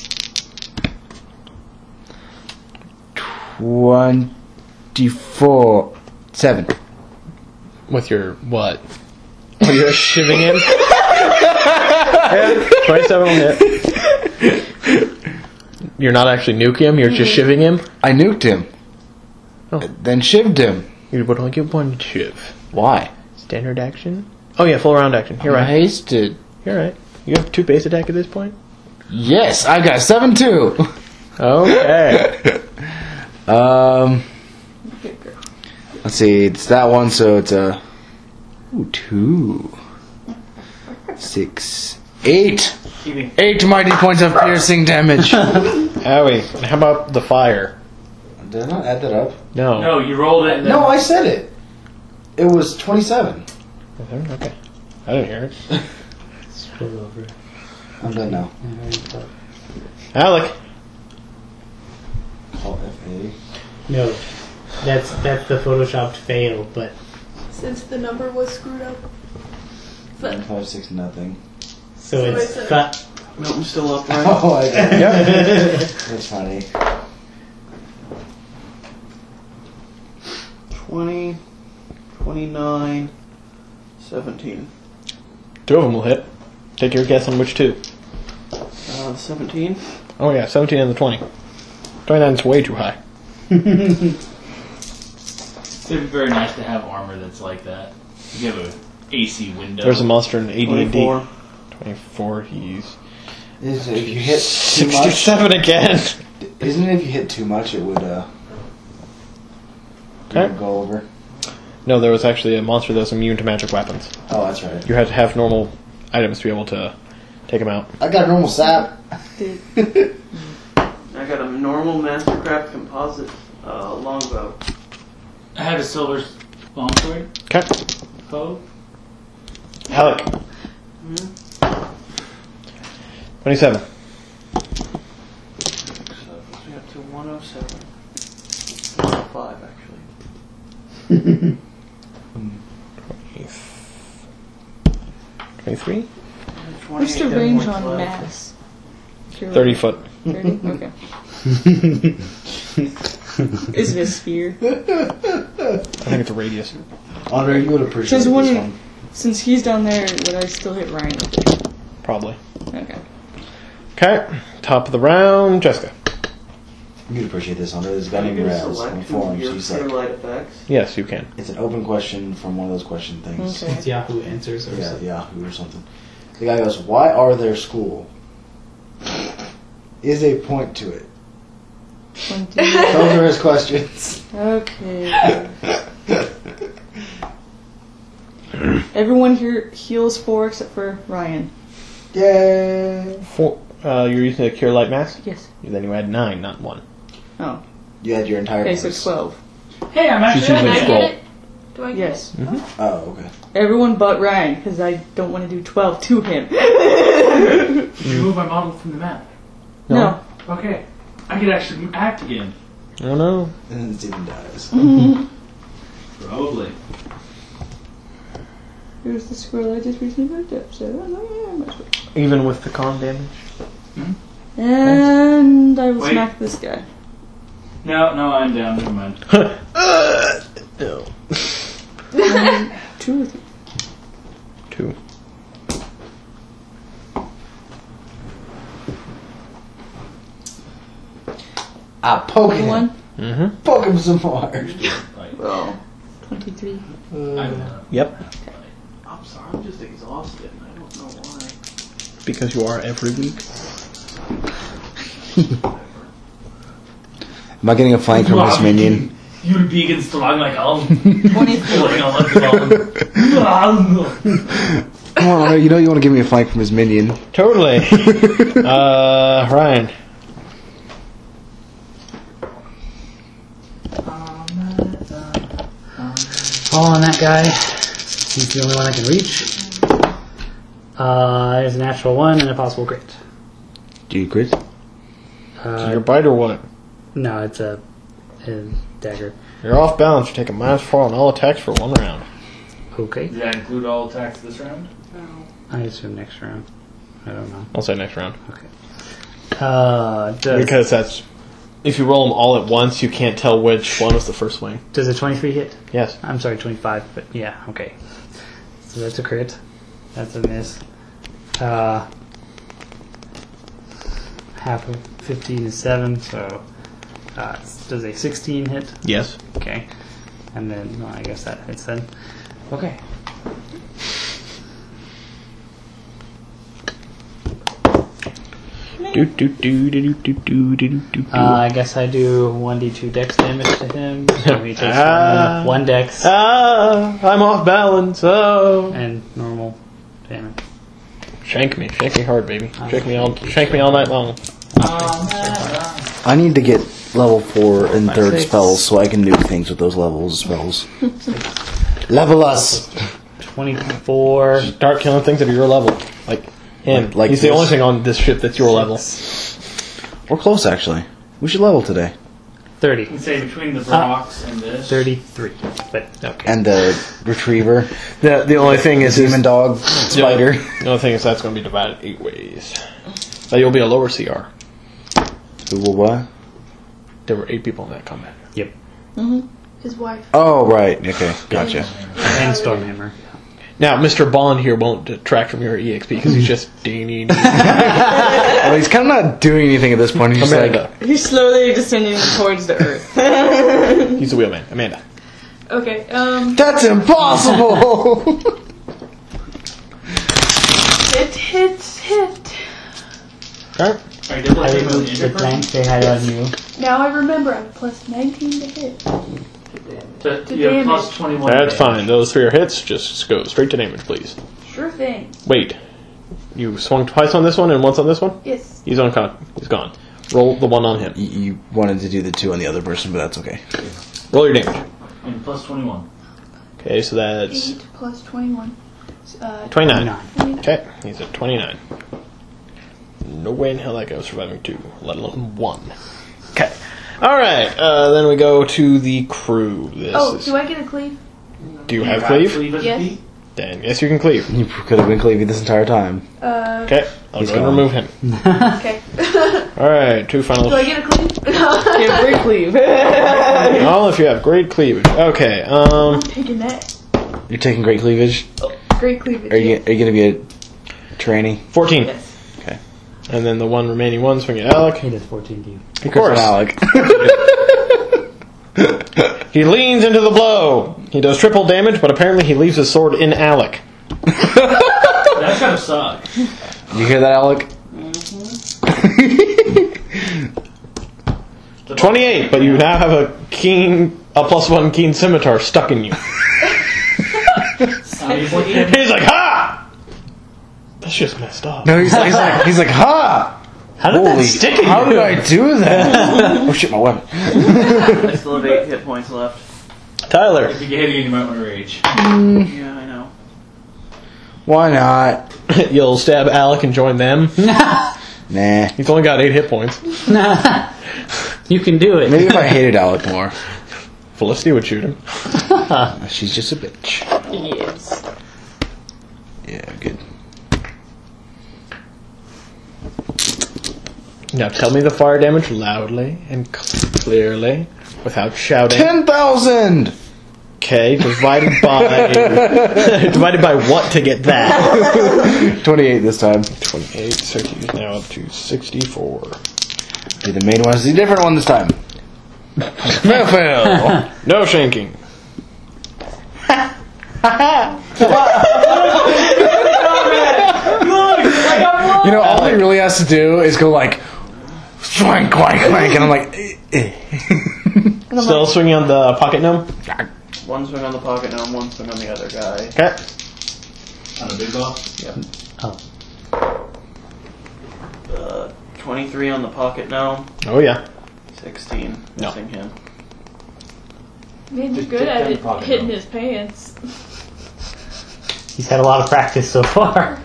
Twenty-four. Seven. With your what? Oh, you're shivving him? Yeah, twenty-seven will hit. You're not actually nuke him, you're just shivving him? I nuked him. Oh. Then shivved him. You would only get one shiv. Why? Standard action? Oh yeah, full round action. You're I right. hasted. You're right. You have two base attack at this point? Yes, I got seven too. Okay. um. Let's see. It's that one, so it's a ooh, two, six, Eight. Keeping. Eight mighty points of piercing damage. Owie. And how about the fire? Did I not add that up? No. No, you rolled it. And then No, I said it. It was twenty-seven. Okay. I didn't hear it. Scroll over. I'm done now. Alec. Call F A. No, that's that's the photoshopped fail, but Since the number was screwed up. But Five, six, nothing. so So it's it's a- cut. No, I'm still up, right? Oh, I got it. Yep. That's funny. twenty, twenty-nine, seventeen. Two of them will hit. Take your guess on which two. Uh, seventeen. Oh yeah, seventeen and the twenty. twenty-nine is way too high. it'd be very nice to have armor that's like that. You have a A C window. There's a monster in A D and D. twenty-four. twenty-four, he's... Is if you hit too much, sixty-seven again! isn't it if you hit too much, it would uh, Okay. go over? No, there was actually a monster that was immune to magic weapons. Oh, that's right. You had to have normal items to be able to take them out. I got a normal sap. I got a normal Mastercraft composite uh, longbow. I have a silver longsword. Okay. Bow. Alec. Hmm? twenty-seven. So we got to one oh seven. one oh five, actually. twenty-three? What's the range on mass? thirty foot. thirty? Okay. Is it a sphere? I think it's a radius. Andre, you would appreciate Just this one- one. Since he's down there, would I still hit Ryan with it? Probably. Okay. Okay. Top of the round, Jessica. You'd appreciate this, Andre. There's a guy Are you named going to Raz on select the who forums. your He's clear like, light effects? Yes, you can. it's an open question from one of those question things. Okay. It's Yahoo Answers or Yeah, something. Yahoo or something. The guy goes, "Why are there school? Is a point to it?" twenty. Those are his questions. Okay. Everyone here heals four except for Ryan. Yay! Four, uh, you're using a cure light mask? Yes. Then you add nine, not one. Oh. You had your entire. Okay, so voice. twelve. Hey, I'm She's actually. using Can I scroll. get it? Do I get Yes. Oh, okay. Everyone but Ryan, because I don't want to do twelve to him. Did you move my model from the map? No. Okay. I could actually act again. Oh no. And then Steven dies. Probably. Here's the squirrel I just recently moved up, so oh, yeah, I might as well. Even with the con damage? And I will Wait. smack this guy. No, no, I'm down. Never mind. No. Um, two or three. Two. I poke him. One. Mm-hmm. Poke him some more. Well, twenty-three. I don't know. Yep. I'm sorry, I'm just exhausted and I don't know why. Because you are every week. Am I getting a flank from this minion? You vegan strong like all. twenty-four. Come on, Andre, you know you want to give me a flank from his minion. Totally. uh, Ryan. Fall on that guy. He's the only one I can reach. Uh, there's a natural one and a possible crit. Do you crit? Uh, Your bite or what? no, it's a, a dagger. You're off balance. You take a minus four on all attacks for one round. Okay. Does that include all attacks this round? I assume next round. I don't know. I'll say next round. Okay. Uh, does, Because that's... If you roll them all at once, you can't tell which one was the first swing. does a twenty-three hit? Yes. I'm sorry, twenty-five, but yeah, okay. So that's a crit. That's a miss. Uh, half of fifteen is seven, so uh, does a sixteen hit? Yes. Okay. And then, well, I guess that hits then. Okay. Do do do do do do do do do. Uh, I guess I do one d two dex damage to him, so he takes Ah. one, one dex Ah, I'm off balance. Oh. and normal damage. Shank me. Shank me hard, baby. Shank me all, shank me all night long. I need to get level four in third six. spells so I can do things with those levels spells. Level us. twenty-four. Start killing things that are your level. Like him. Like- like He's the this. only thing on this ship that's your level. We're close, actually. We should level today. thirty. You can say between the rocks and this. thirty-three. But, okay. And the retriever, The the only thing is, is demon dog, spider. the only thing is that's going to be divided eight ways. But you'll be a lower C R. Who will what? There were eight people in that combat. Yep. His wife. Oh, right. Okay, gotcha. And Stormhammer. Now, Mister Bond here won't detract from your E X P because he's just ding. Well, he's kind of not doing anything at this point. He's just Amanda. like, He's slowly descending towards the earth. He's the wheelman. Amanda. Okay, um. that's impossible! Hit, hit, hit. Alright. Are you double I hitting with removed the the tank they had on you. Now I remember I'm plus nineteen to hit. But To you have damage. plus twenty-one. That's damage. fine. Those three are hits. Just go straight to damage, please. Sure thing. Wait. You swung twice on this one and once on this one? Yes. He's on con- He's gone. Roll the one on him. you, you wanted to do the two on the other person, but that's okay. Roll your damage. And plus twenty-one. Okay, so that's eight plus twenty-one. Uh, twenty-nine. Nine. Okay, he's at twenty-nine. No way in hell that guy was surviving two, let alone one. Okay. Alright, uh, then we go to the crew. This oh, is, do I get a cleave? do you have got cleave? Cleave as a Yes. key? Then yes, you can cleave. You could have been cleaving this entire time. Uh, Okay, I'll He's go and gone. remove him. okay. Alright, two final. Do I get a cleave? Give Rick leave. All if you have great cleavage. Okay, um, I'm taking that. You're taking great cleavage? Great cleavage. Are you, are you going to be a trainee? fourteen. Yes. Okay. And then the one remaining one swing at Alec. He does fourteen to you. Of course. Alec. He leans into the blow. He does triple damage, but apparently he leaves his sword in Alec. That kind of suck. You hear that, Alec? twenty-eight, but you now have a keen, a plus one keen scimitar stuck in you. He's like, ha! That's just messed up. No, he's, he's like, he's like, ha! How did Holy, that stick in how you? did I do that? Oh shit, my weapon. I still have eight hit points left. Tyler. If you get hit, you might want to rage. Yeah, I know. Why not? You'll stab Alec and join them. Nah. He's only got eight hit points. You can do it. Maybe if I hated Alec more. Felicity would shoot him. She's just a bitch. Yes. Yeah, good. Now tell me the fire damage loudly and cl- clearly without shouting. Ten thousand! Okay, divided by divided by what to get that? Twenty-eight this time. twenty-eight, so he's now up to sixty-four. See, the main one is the different one this time. Fail, fail. No shanking. You know, all he really has to do is go like, swank, wank, wank, and I'm like, eh, eh. Still swinging on the pocket gnome? One swing on the pocket gnome, one swing on the other guy. Okay. On a big boss? Yep. Oh. Uh, twenty-three on the pocket gnome, Oh yeah. sixteen. No. Missing him. Man, you're Just good dip at down it, the pocket hitting now. his pants. He's had a lot of practice so far.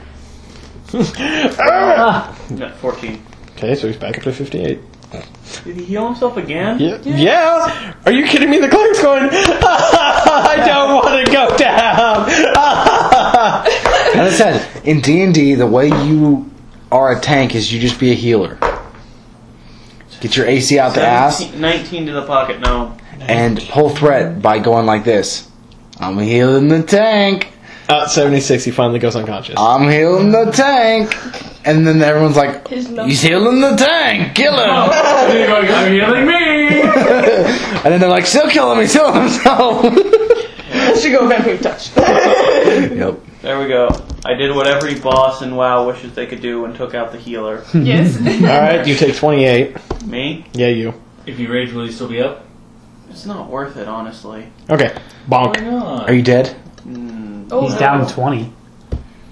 Ah. Got fourteen. Okay, so he's back up to fifty-eight. Did he heal himself again? Yeah. Yeah. Are you kidding me? The cleric's going, I don't want to go down. As I said, in D and D, the way you are a tank is you just be a healer. Get your A C out the ass seventeen nineteen to the pocket gnome. and pull threat by going like this. I'm healing the tank. At seventy-six, he finally goes unconscious. I'm healing the tank. And then everyone's like, His lungs. he's healing the tank. Kill him. You're going, I'm healing me! And then they're like, still kill him. He's healing himself. Let's go back and touch. Yep. There we go. I did what every boss in WoW wishes they could do and took out the healer. Yes. Alright, you take twenty-eight. Me? Yeah, you. If you rage, will you still be up? It's not worth it, honestly. Okay. Bonk. Why not? Are you dead? Mm, Oh, He's no. down twenty.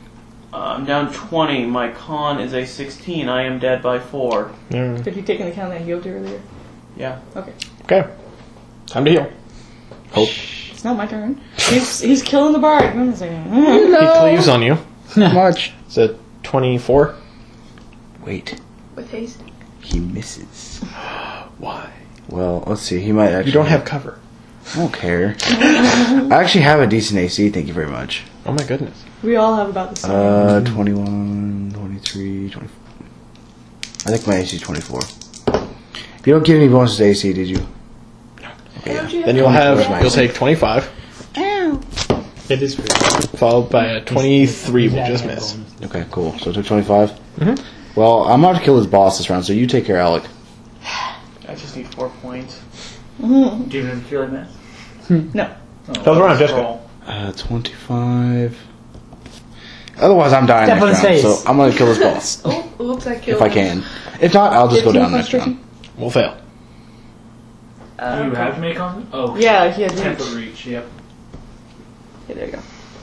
Uh, I'm down twenty. My con is a sixteen. I am dead by four. Mm. Did you take into account that I healed you earlier? Yeah. Okay. Okay. Time to heal. Hope. It's not my turn. He's, he's killing the bard. Wait a second. He cleaves on you. How much? Is it twenty-four? Wait. With haste. He misses. Why? Well, let's see. He might actually. You don't have cover. I don't care. I actually have a decent A C. Thank you very much. Oh my goodness. We all have about the same. Uh, twenty-one, twenty-three, twenty-four. I think my A C is twenty-four. You don't give any bonuses to A C, did you? Okay, How'd yeah. you Then you'll have Yeah. you'll take twenty-five, It is free. followed by a twenty-three. He's Will adding just a miss. bonus. Okay, cool. So I took twenty-five. Mhm. Well, I'm about to kill his boss this round, so you take care, Alec. I just need four points. Mhm. Do you even feel like that? No. That was around, Jessica. Roll. Uh, twenty-five. Otherwise, I'm dying Step next on his round, face. so I'm gonna kill his boss Oh, oops, I killed if I him. can. If not, I'll just go Fifteen down plus next tricky? round. We'll fail. Uh, Do you okay. have to make on? Oh, Yeah, he had ten reach. foot reach. Yep. Okay, there you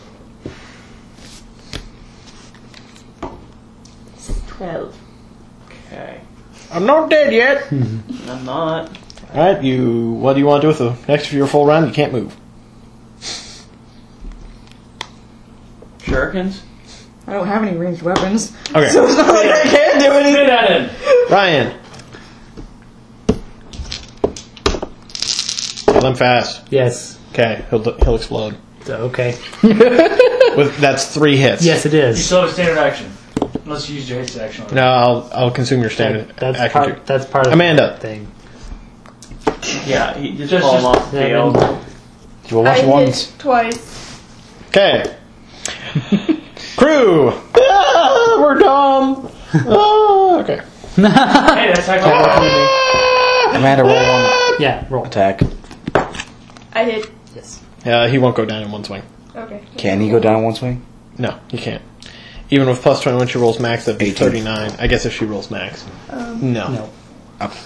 go. Twelve. Okay. I'm not dead yet. I'm not. All right, you. What do you want to do with the next of your full round? You can't move. Shurikens? I don't have any ranged weapons. Okay. So it's not like I can't do anything. Spit at him! Ryan. Kill him fast. Yes. Okay, he'll he'll explode. Okay. With that's three hits. Yes, it You is. still have a standard action. Unless you use your haste action on it. No, I'll I'll consume your standard That- that's action. part. too. That's part of Amanda. the thing. Yeah, he just, Just- falling just- off the Seven. field. You will I watch hit ones. twice. Okay. Crew. Ah, we're dumb. Ah, okay. Hey, that's actually Amanda, roll one Yeah, roll. attack. I hit. Yes. Uh, he won't go down in one swing. Okay. Can he go down one swing? No, he can't. Even with plus twenty when she rolls max, that'd be eighteen. thirty-nine. I guess if she rolls max. Um, No. No. Okay.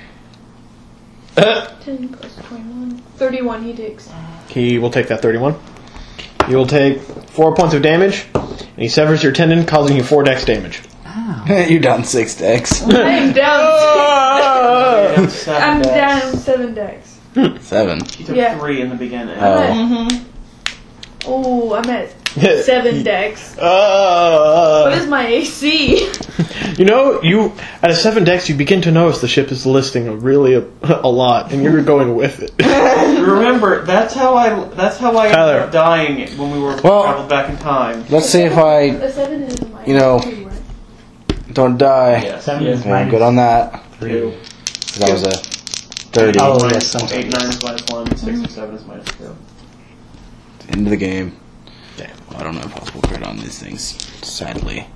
ten plus twenty-one. thirty-one he takes. He will take that thirty-one. He will take four points of damage, and he severs your tendon, causing you four dex damage. You're down six decks. I'm down. Down seven I'm decks. down seven decks. Seven. He took Yeah. three in the beginning. Oh. Mm-hmm. Oh, I'm at seven decks. Uh, What is my A C? you know, you at a seven dex, you begin to notice the ship is listing a really a, a lot, and you're going with it. Remember, that's how I. That's how I Tyler. ended up dying when we were Well- traveled back in time. Let's see if I A seven is my You know- A C, right? don't die. Yes. Seven yes. is Well, I'm minus good on that. Two. That was a thirty. Oh, Nine- yes, I'm sorry. Eight, nine is minus one. Six and seven is minus two. End of the game. Damn. Well, I don't have possible crit on these things, sadly.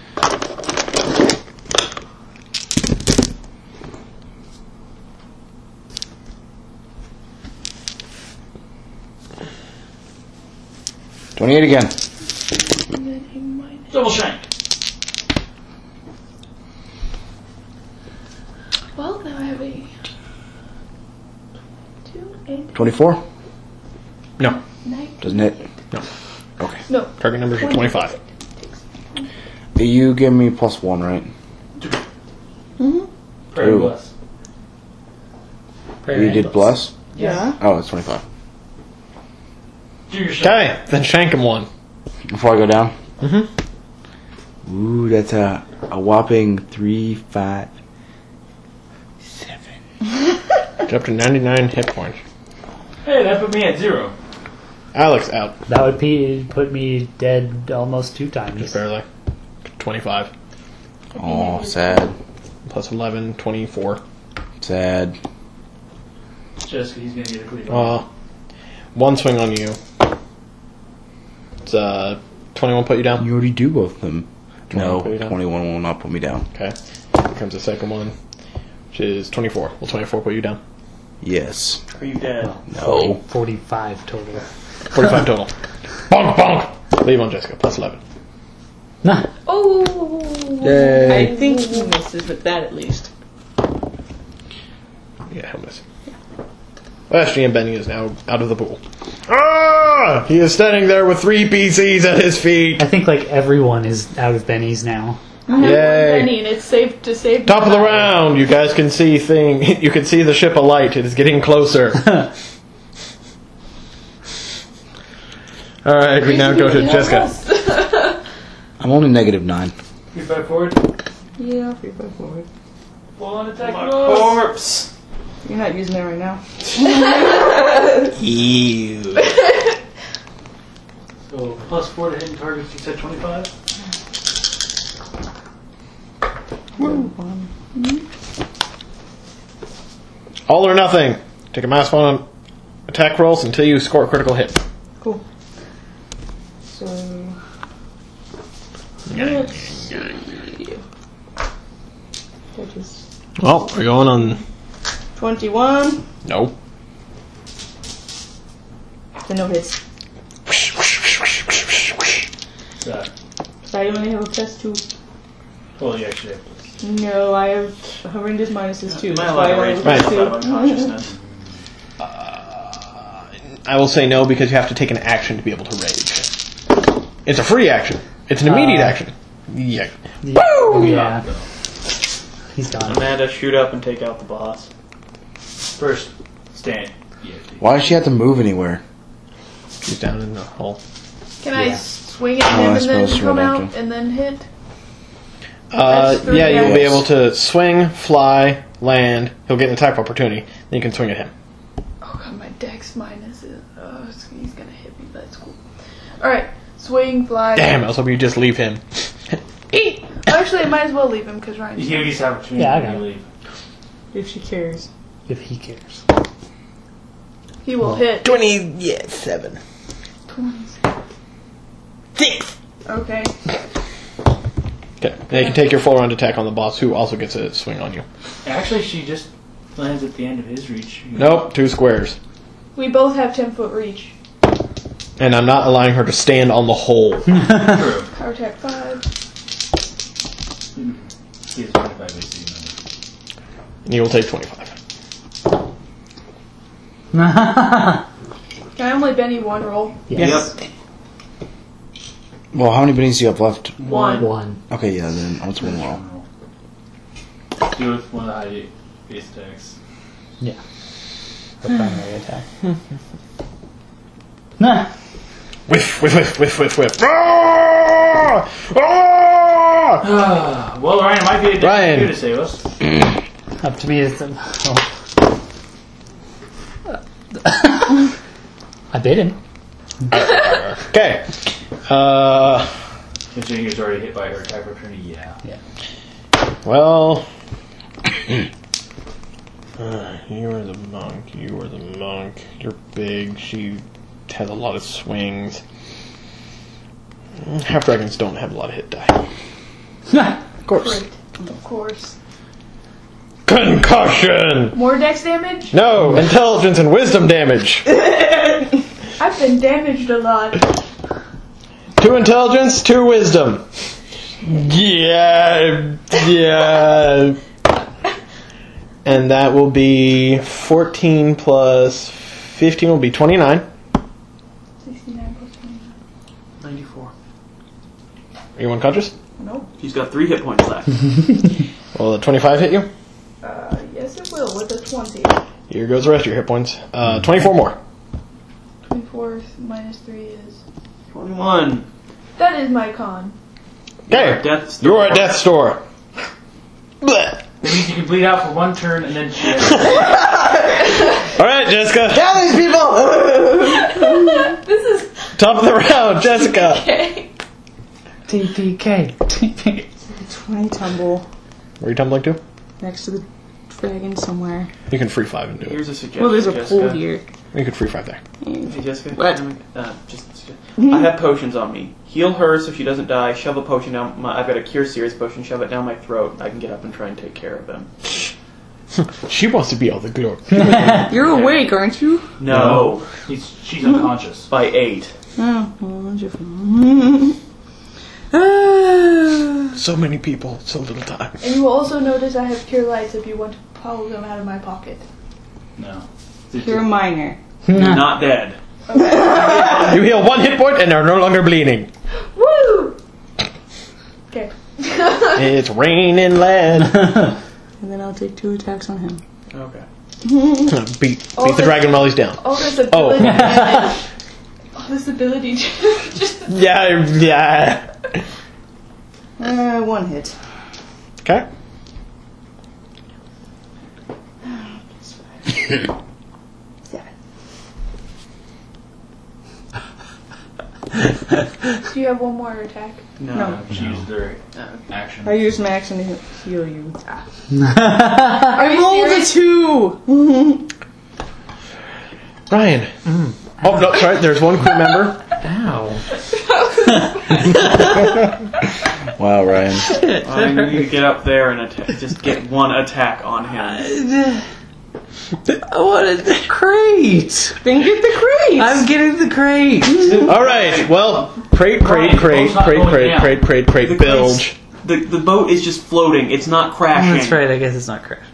Twenty-eight again. And then he might. double shank. Well, now I have a. Two and Twenty-four. No, nine. Doesn't hit. no. Okay. No. Target numbers are twenty-five. You give me plus one, right? Very Ooh. blessed. Prayer You did bless. Yeah. Oh, it's twenty-five. Do your shank. Okay, then shank him one. Before I go down. Mm-hmm. Ooh, that's a a whopping three, five, seven. Get up to ninety-nine hit points. Hey, that put me at zero. Alex out, That would be, put me dead almost two just times. barely. twenty-five. Oh, sad, Plus eleven, twenty-four. sad. Just 'cause he's gonna get a cleave. Uh, one swing on you. It's uh, twenty-one put you down. You already do both of them. twenty-one put you No, down? twenty-one will not put me down. Okay. Here comes the second one, which is twenty-four. Will twenty-four put you down? Yes. Are you dead? No. forty-five total. forty-five total. Bonk, bonk! Leave on Jessica, plus eleven. Nah. Oh. Yay. I think he misses with that at least. Yeah, he'll miss. Ashby and Benny is now out of the pool. Ah! He is standing there with three P Cs at his feet. I think like everyone is out of Benny's now. I have one Yay. Benny, and it's safe to save. Top of the my life. round. You guys can see thing. You can see the ship alight. It is getting closer. All right, we now go to Jessica. I'm only negative nine. Three five forward. Yeah, three five forward. Full on attack. My rolls. corpse. You're not using it right now. Ew. So plus four to hitting targets. You said twenty-five. All or nothing. Take a mass one on attack rolls until you score a critical hit. Cool. So. Let's see. That is Well, we're going on. twenty-one. No. The no hits. So, So I only have a plus two. well, you actually have. No, I have horrendous minuses too. Am I That's allowed why I to only raise have myself out of plus two. unconsciousness? I will say no because you have to take an action to be able to rage. It's a free action. It's an immediate Uh, action. Yeah. Yeah. yeah. He's gone. Amanda, shoot up and take out the boss. First, stand. Yeah. Why does she have to move anywhere? He's down in the hole. Can I Yeah. swing at Oh, him I and then suppose come right out after. and then hit? Uh, That's three yeah, you'll be yes. able to swing, fly, land. He'll get an attack opportunity. Then you can swing at him. Oh god, my dex minus is. Oh, it's- he's gonna hit me, but it's cool. Alright, swing, fly. Damn, I was hoping you'd just leave him. Eat! Actually, I might as well leave him because Ryan's. You get this opportunity Yeah, I when got you it. leave. If she cares. If he cares. He will hit. twenty, yeah, seven. Six! Okay. Okay, now you can take your full round attack on the boss, who also gets a swing on you. Actually, she just lands at the end of his reach. You- Nope, two squares. We both have ten foot reach. And I'm not allowing her to stand on the hole. True. Power attack five. He has twenty-five A C. And you will take twenty-five. Can I only Benny one roll? Yes. Well, how many bennies do you have left? One. One. Okay, yeah, then what's one roll? Do it with one of the high base attacks. Yeah. The primary attack. Nah. Whiff, whiff, whiff, whiff, whiff, whiff. Ah! Ah! Well, Ryan, it might be a day Ryan. for you to save us. Up to me. It's, oh. I bit him. Okay. Uh, Considering he was already hit by her attack opportunity, yeah. Yeah. well. Uh, you are the monk. You are the monk. You're big. She has a lot of swings. Half dragons don't have a lot of hit die. Of course. Great. Of course. Concussion! More dex damage? No, intelligence and wisdom damage. I've been damaged a lot. Two intelligence, two wisdom. Yeah, yeah. And that will be fourteen plus fifteen will be twenty-nine. sixty-nine plus twenty-nine. ninety-four. Are you unconscious? Nope. He's got three hit points left. Will the twenty-five hit you? Uh, yes it will with a twenty. Here goes the rest of your hit points. Uh, twenty-four more. twenty-four minus three is... twenty-one. That is my con. Okay, Death store. you're at death's door. Blech. That means you can bleed out for one turn and then shit. Alright, Jessica. Kill these people! This is... Top of the round, Jessica. Okay. T P K. T P K. twenty tumble Where are you tumbling to? next to the dragon somewhere. You can free five and do it. Here's a suggestion. Well, there's a Jessica. pool here. You could free five there. Hey, Jessica. What? can I- Uh, just, just- I have potions on me. Heal her so she doesn't die. Shove a potion down my. I've got a cure serious potion. Shove it down my throat. I can get up and try and take care of them. She wants to be all the glory. You're awake, aren't you? No, He's, she's unconscious. by eight. Oh, well, that's your fault. Ah. So many people, so little time. And you will also notice I have cure lights if you want to pull them out of my pocket. No. You're a minor. Not dead. You heal one hit point and are no longer bleeding. Woo! Okay. It's raining lead. And then I'll take two attacks on him. Okay. beat beat Oh, the dragon while he's down. All this Oh. ability. Oh. All this ability to just. Yeah, yeah. Uh, one hit. Okay. Seven. Do you have one more attack? No. No. She used their action. I used my action to heal you. Are you Rolled a serious? two! Ryan. Oh, no, sorry. There's one crew member. Ow. Wow, Ryan. I need to get up there and attack. Just get one attack on him. I wanted the crate. Then get the crate! I'm getting the crate. All right. Well, crate, crate, crate, crate, crate, crate, crate, crate, The bilge. The the boat is just floating. It's not crashing. That's right. I guess it's not crashing.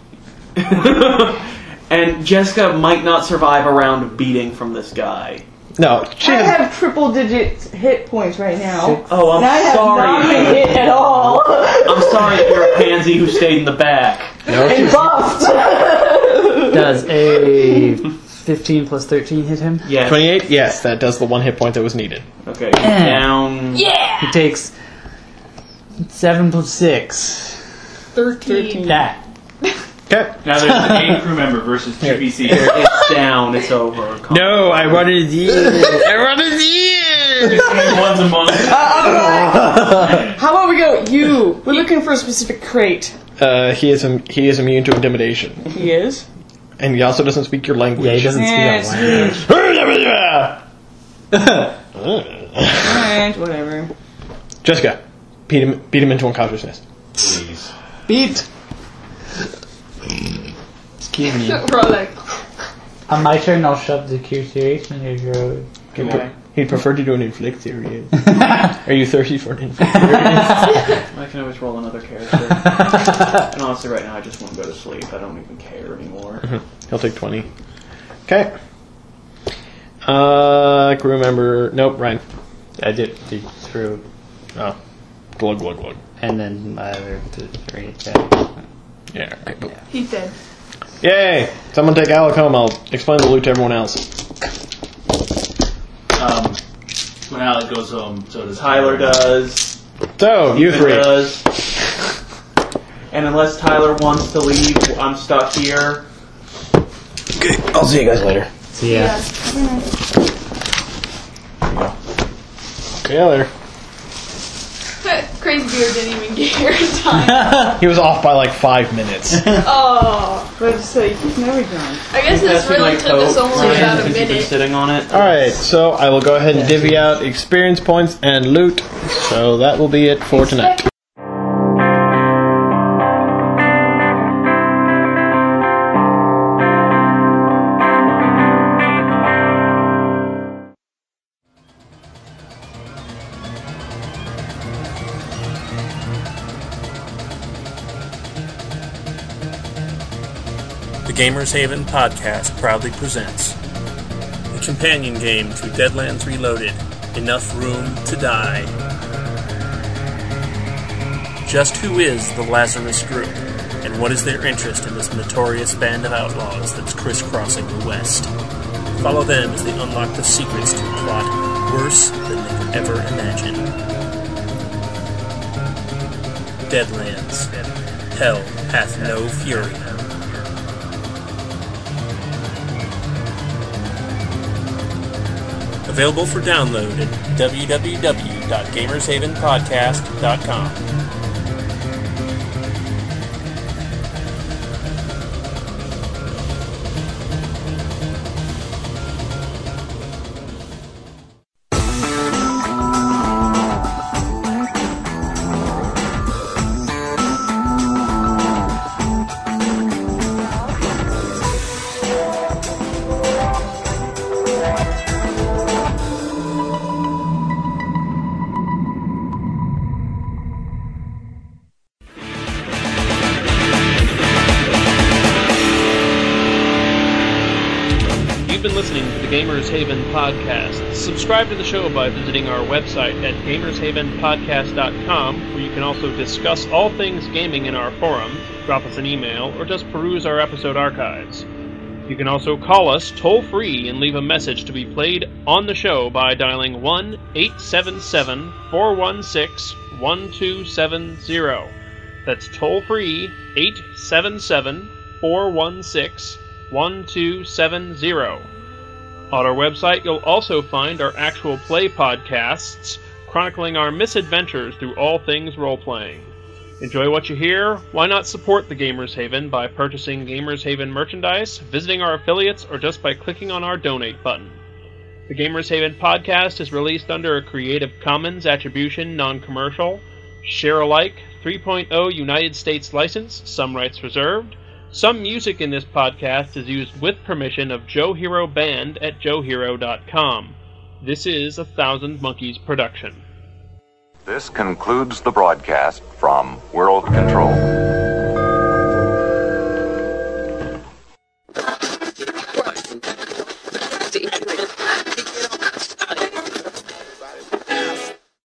And Jessica might not survive a round of beating from this guy. No, she I has. have triple digit hit points right now. Oh, I'm and I have sorry. not been hit at all. I'm sorry that you're a pansy who stayed in the back. No, And she's. buffed! Does a fifteen plus thirteen hit him? Yes. twenty-eight? Yes, that does the one hit point that was needed. Okay. Down. He takes seven plus six. Thirteen. That. Okay. Now there's an A crew member versus two P C. It's down. It's over. Come No, I wanted the. I wanted the. One's a monk. How about we go, you? We're looking for a specific crate. Uh, he is im- he is immune to intimidation, He is? and he also doesn't speak your language. Yeah, he doesn't Yeah, speak it's that language. Alright, whatever. Jessica, beat him, beat him into unconsciousness. Please. Beat. Excuse me. We're all like, On my turn, I'll shove the cure series when you're your. Okay. He'd prefer to do an inflict series. Are you thirsty for an inflict series? I can always roll another character. And honestly, right now, I just want to go to sleep. I don't even care anymore. He'll take twenty. Okay. Uh, crew member. Nope, Ryan. I did, did through, Oh. Glug, glug, glug. and then my other two, three. Yeah. Yeah, okay, cool. he's dead. Yay! Someone take Alec home. I'll explain the loot to everyone else. Um, when Alec goes home, so does Tyler does. So, you Ethan three. does. And unless Tyler wants to leave, I'm stuck here. Okay, I'll see you guys later. So yeah. See you later. Crazy Beard didn't even get here in time. He was off by like five minutes. Oh. But it's like, never done. I guess Pass this me really my took us coat, only Ryan, about a since you've been minute. sitting on it. Alright, so I will go ahead and divvy out experience points and loot. So that will be it for tonight. The Gamers Haven podcast proudly presents a companion game to Deadlands Reloaded, Enough Room to Die. Just who is the Lazarus Group, and what is their interest in this notorious band of outlaws that's crisscrossing the West? Follow them as they unlock the secrets to a plot worse than they could ever imagine. Deadlands. Hell hath no fury. Available for download at w w w dot gamers haven podcast dot com. been listening to the Gamers Haven podcast. Subscribe to the show by visiting our website at gamers haven podcast dot com, where you can also discuss all things gaming in our forum, drop us an email, or just peruse our episode archives. You can also call us toll-free and leave a message to be played on the show by dialing one eight seven seven, four one six, one two seven zero. That's toll-free, eight seven seven, four one six, one two seven zero. On our website, you'll also find our actual play podcasts, chronicling our misadventures through all things role-playing. Enjoy what you hear? Why not support the Gamers Haven by purchasing Gamers Haven merchandise, visiting our affiliates, or just by clicking on our donate button? The Gamers Haven podcast is released under a Creative Commons Attribution Non-Commercial, Share-alike three point oh United States license, some rights reserved. Some music in this podcast is used with permission of Joe Hero Band at joe hero dot com. This is a Thousand Monkeys production. This concludes the broadcast from World Control.